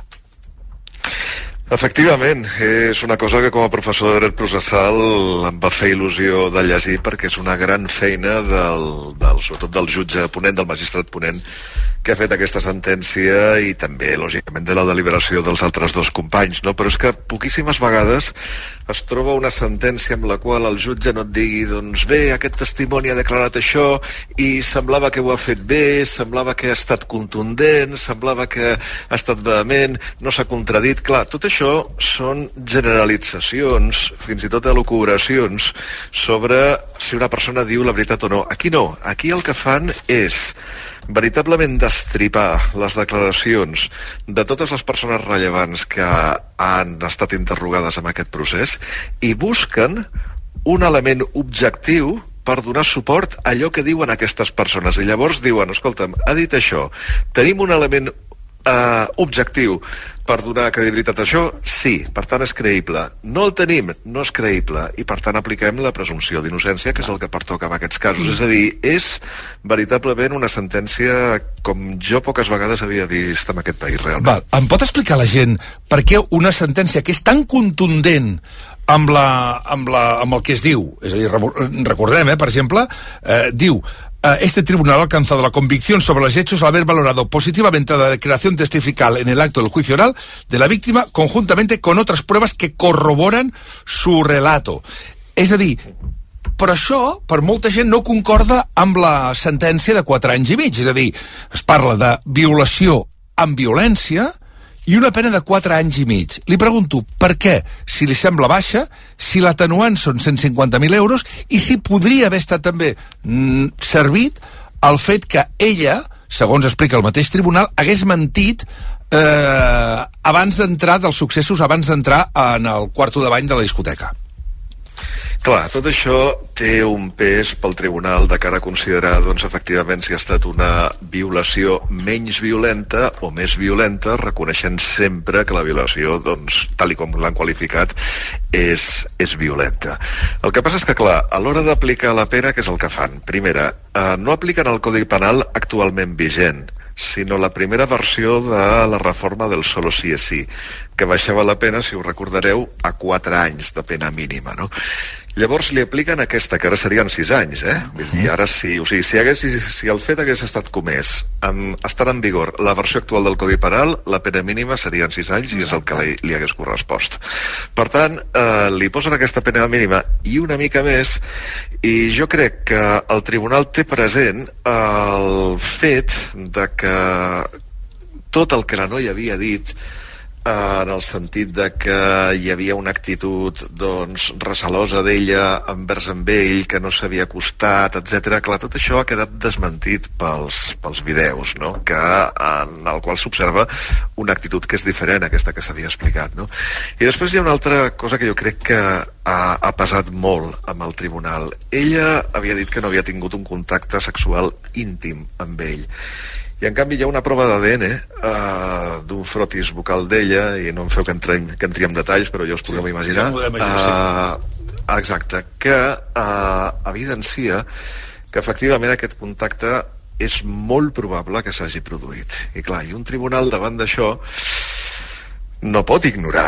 Efectivament, és una cosa que com a professor de dret processal em va fer il·lusió de llegir, perquè és una gran feina sobretot del jutge ponent, del magistrat ponent, que ha fet aquesta sentència, i també, lògicament, de la deliberació dels altres dos companys, no? Però és que poquíssimes vegades es troba una sentència amb la qual el jutge no et digui, doncs bé, aquest testimoni ha declarat això i semblava que ho ha fet bé, semblava que ha estat contundent, semblava que ha estat vehement, no s'ha contradit. Clar, tot això són generalitzacions, fins i tot elucubracions, sobre si una persona diu la veritat o no. Aquí no, aquí el que fan és veritablement destripar les declaracions de totes les persones rellevants que han estat interrogades en aquest procés i busquen un element objectiu per donar suport a allò que diuen aquestes persones. I llavors diuen, escolta'm, ha dit això, tenim un element objectiu per donar credibilitat a això? Sí, per tant és creïble. No el tenim? No és creïble. I per tant apliquem la presumpció d'innocència, que és el que pertoca en aquests casos. És a dir, és veritablement una sentència com jo poques vegades havia vist en aquest país, realment. Val. Em pot explicar a la gent per què una sentència que és tan contundent amb el que es diu, és a dir, recordem, per exemple, diu: este tribunal ha alcanzado la convicción sobre los hechos al haber valorado positivamente la declaración testifical en el acto del juicio oral de la víctima conjuntamente con otras pruebas que corroboran su relato. És a dir, però això, per molta gent, no concorda amb la sentència de 4 anys i mig. És a dir, es parla de violació amb violència i una pena de 4 anys i mig. Li pregunto, per què, si li sembla baixa, si l'atenuant són 150.000 euros i si podria haver estat també servit el fet que ella, segons explica el mateix tribunal, hagués mentit abans d'entrar dels successos, abans d'entrar en el quarto de bany de la discoteca. Clar, tot això té un pes pel tribunal de cara a considerar, doncs, efectivament, si ha estat una violació menys violenta o més violenta, reconeixent sempre que la violació, doncs, tal i com l'han qualificat, és violenta. El que passa és que, clar, a l'hora d'aplicar la pena, què és el que fan? Primera, no apliquen el Codi Penal actualment vigent, sinó la primera versió de la reforma del solo sí és sí, que baixava la pena, si ho recordareu, a 4 anys de pena mínima, no? Llavors li apliquen aquesta, que ara serien 6 anys, I ara sí, o sigui, si el fet hagués estat comès estar en vigor la versió actual del Codi Penal, la pena mínima serien 6 anys i és el que li hagués correspost. Per tant, li posen aquesta pena mínima i una mica més, i jo crec que el tribunal té present el fet de que tot el que la noia havia dit, en el sentit de que hi havia una actitud, doncs, recelosa d'ella envers amb ell, que no s'havia acostat, etc. Clar, tot això ha quedat desmentit pels vídeos, no? En el qual s'observa una actitud que és diferent a aquesta que s'havia explicat, no? I després hi ha una altra cosa que jo crec que ha pesat molt amb el tribunal. Ella havia dit que no havia tingut un contacte sexual íntim amb ell. I en canvi hi ha una prova d'ADN d'un frotis bucal d'ella, i no em feu que entri en detalls, però ja us podeu imaginar. Exacte, que evidencia que efectivament aquest contacte és molt probable que s'hagi produït. I clar, i un tribunal davant d'això no pot ignorar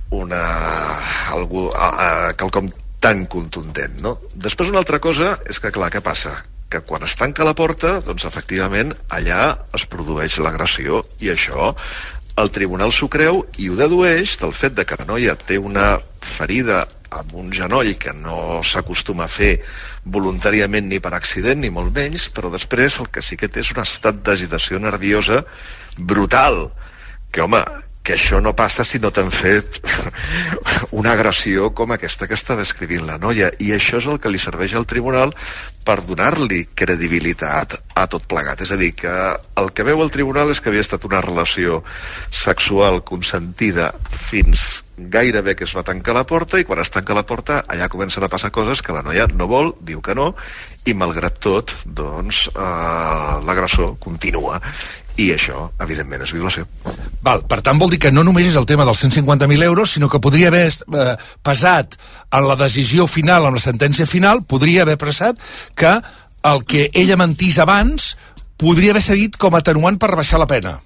quelcom tan contundent, no? Després una altra cosa és que, clar, què passa? Que quan es tanca la porta, doncs efectivament allà es produeix l'agressió, i això el tribunal s'ho creu i ho dedueix del fet de que la noia té una ferida amb un genoll que no s'acostuma a fer voluntàriament ni per accident ni molt menys, però després el que sí que té és un estat d'agitació nerviosa brutal, que, home, que això no passa si no t'han fet una agressió com aquesta que està descrivint la noia, i això és el que li serveix al tribunal per donar-li credibilitat a tot plegat. És a dir, que el que veu el tribunal és que havia estat una relació sexual consentida fins gairebé que es va tancar la porta, i quan es tanca la porta allà comencen a passar coses que la noia no vol, diu que no, i malgrat tot doncs l'agressor continua, i això evidentment és violació. Val, per tant vol dir que no només és el tema dels 150.000 euros, sinó que podria haver pesat en la decisió final, en la sentència final, podria haver pesat que el que ella mentís abans podria haver servit com a atenuant per rebaixar la pena.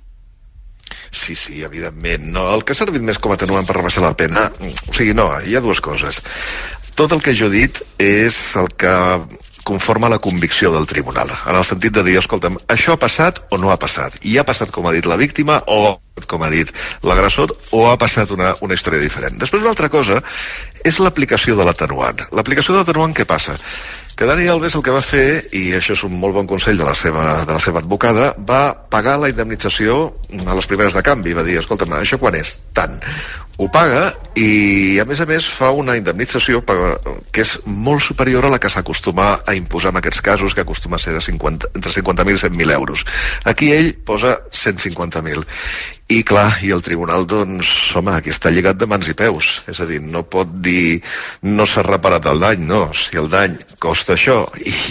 Sí, evidentment. No, el que ha servit més com a atenuant per rebaixar la pena, o sigui, no, hi ha dues coses. Tot el que jo he dit és el que conforma la convicció del tribunal, en el sentit de dir, escolta'm, això ha passat o no ha passat? I ha passat com ha dit la víctima o com ha dit l'agressor, o ha passat una història diferent? Després una altra cosa és l'aplicació de l'atenuant. L'aplicació de l'atenuant què passa? Que Dani Alves el que va fer, i això és un molt bon consell de la seva advocada, va pagar la indemnització a les primeres de canvi, va dir, escolta'm, això quan és? Tant. Ho paga i, a més, fa una indemnització que és molt superior a la que s'acostuma a imposar en aquests casos, que acostuma a ser de entre 50.000 i 100.000 euros. Aquí ell posa 150.000. I clar, i el tribunal, doncs, home, aquí està lligat de mans i peus. És a dir, no pot dir no s'ha reparat el dany, no. Si el dany costa això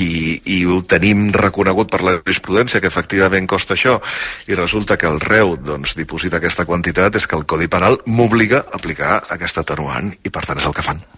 i ho tenim reconegut per la jurisprudència que efectivament costa això, i resulta que el reu, doncs, diposita aquesta quantitat, és que el Codi Penal m'obliga a aplicar aquesta atenuant, i per tant és el que fan.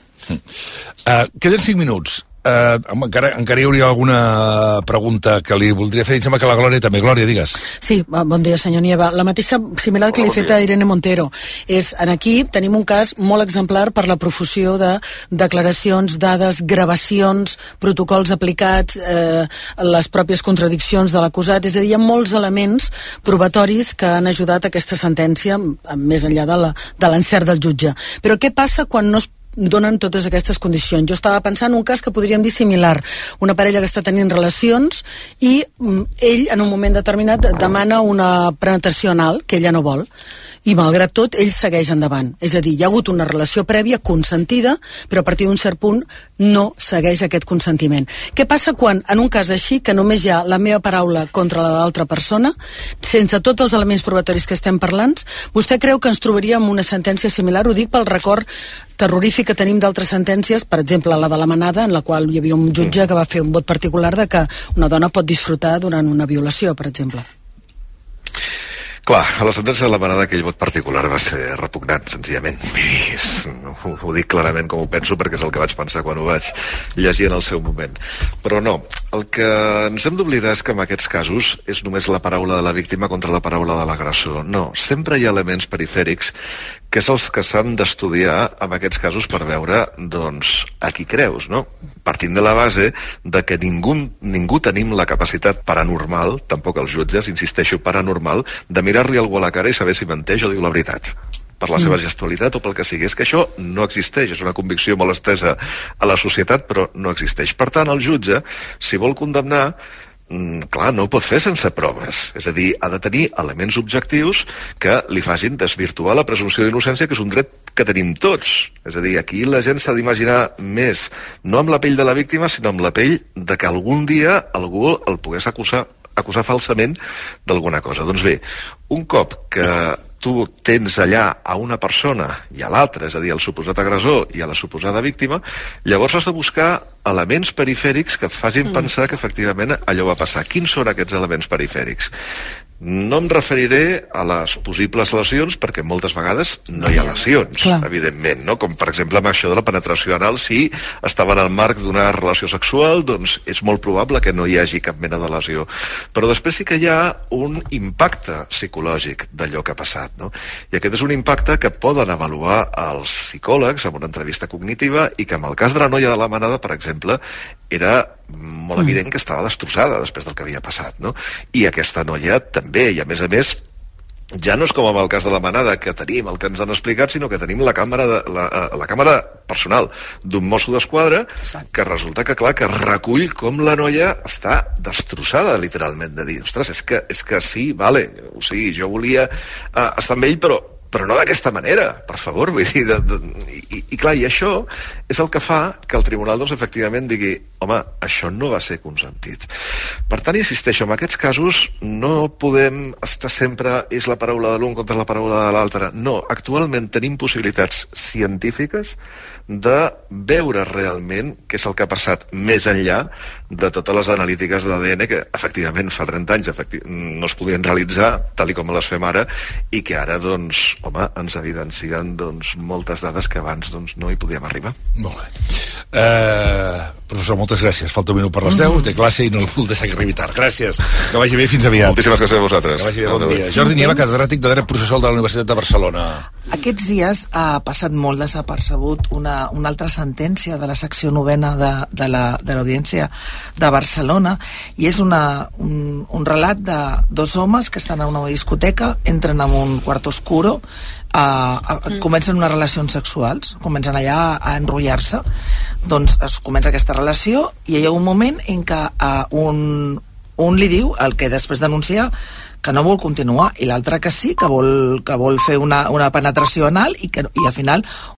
Queden 5 minuts. Encara hi hauria alguna pregunta que li voldria fer. Em sembla que la Glòria també. Glòria, digues. Sí, bon dia, senyor Nieva. La mateixa, similar que li he fet a Irene Montero. Aquí tenim un cas molt exemplar per la profusió de declaracions, dades, gravacions, protocols aplicats, les pròpies contradiccions de l'acusat. És a dir, hi ha molts elements probatoris que han ajudat a aquesta sentència, més enllà de l'encert del jutge. Però què passa quan no es donen totes aquestes condicions? Jo estava pensant en un cas que podríem dir similar, una parella que està tenint relacions i ell en un moment determinat demana una penetració anal que ella no vol, i malgrat tot ell segueix endavant. És a dir, hi ha hagut una relació prèvia consentida, però a partir d'un cert punt no segueix aquest consentiment. Què passa quan en un cas així, que només hi ha la meva paraula contra la de l'altra persona, sense tots els elements probatoris que estem parlant, vostè creu que ens trobaríem una sentència similar? Ho dic pel record terrorífic que tenim d'altres sentències, per exemple la de la Manada, en la qual hi havia un jutge que va fer un vot particular de que una dona pot disfrutar durant una violació, per exemple. Clar, a la sentència de la Manada aquell vot particular va ser repugnant, senzillament. Ho dic clarament com ho penso perquè és el que vaig pensar quan ho vaig llegir en el seu moment. Però no, el que ens hem d'oblidar és que en aquests casos és només la paraula de la víctima contra la paraula de l'agressor. No, sempre hi ha elements perifèrics que és els que s'han d'estudiar en aquests casos per veure, doncs, a qui creus, no? Partint de la base de que ningú tenim la capacitat paranormal, tampoc els jutges, insisteixo, paranormal, de mirar-li algú a la cara i saber si menteix o diu la veritat per la seva gestualitat o pel que sigui. És que això no existeix, és una convicció molt estesa a la societat, però no existeix. Per tant, el jutge, si vol condemnar, clar, no ho pot fer sense proves. És a dir, ha de tenir elements objectius que li facin desvirtuar la presumpció d'innocència, que és un dret que tenim tots. És a dir, aquí la gent s'ha d'imaginar més, no amb la pell de la víctima, sinó amb la pell de que algun dia algú el pogués acusar falsament d'alguna cosa. Doncs bé, un cop que tu tens allà a una persona i a l'altra, és a dir, al suposat agressor i a la suposada víctima, llavors has de buscar elements perifèrics que et facin pensar que efectivament allò va passar. Quins són aquests elements perifèrics? No em referiré a les possibles lesions, perquè moltes vegades no hi ha lesions, evidentment, no? Com per exemple amb això de la penetració anal, si estava en el marc d'una relació sexual, doncs és molt probable que no hi hagi cap mena de lesió. Però després sí que hi ha un impacte psicològic d'allò que ha passat, no? I aquest és un impacte que poden avaluar els psicòlegs en una entrevista cognitiva i que en el cas de la noia de la Manada, per exemple, era molt evident que estava destrossada després del que havia passat, no? I aquesta noia també, i a més, ja no és com en el cas de la Manada, que tenim el que ens han explicat, sinó que tenim la càmera personal d'un mosso d'esquadra, que resulta que, clar, que recull com la noia està destrossada, literalment, de dir, ostres, és que sí, vale, o sigui, jo volia estar amb ell, però però no d'aquesta manera, per favor, vull dir, i clar, i això és el que fa que el tribunal, doncs, efectivament digui, home, això no va ser consentit. Per tant, insisteixo, en aquests casos no podem estar sempre, és la paraula de l'un contra la paraula de l'altre. No, actualment tenim possibilitats científiques de veure realment què és el que ha passat més enllà de totes les analítiques d'ADN que, efectivament, fa 30 anys no es podien realitzar tal i com les fem ara i que ara, doncs, home, ens evidencien doncs, moltes dades que abans doncs, no hi podíem arribar. Molt bé. Professor, moltes gràcies. Falta un minut per les 10, té classe i no el puc deixar que arribi tard. Gràcies. Que vagi bé, fins aviat. Moltíssimes gràcies a vosaltres. Que vagi bé, bon dia. Jordi Nieva, catedràtic de Dret Processal de la Universitat de Barcelona. Aquests dies ha passat molt desapercebut una altra sentència de la secció 9 de l'Audiència de Barcelona, i és un relat de dos homes que estan a una discoteca, entren en un quarto oscuro, comencen unes relacions sexuals, comencen allà a enrotllar-se, doncs es comença aquesta relació i hi ha un moment en què un li diu, el que després denuncia, que no vol continuar, i l'altre que sí, que vol fer una penetració anal i al final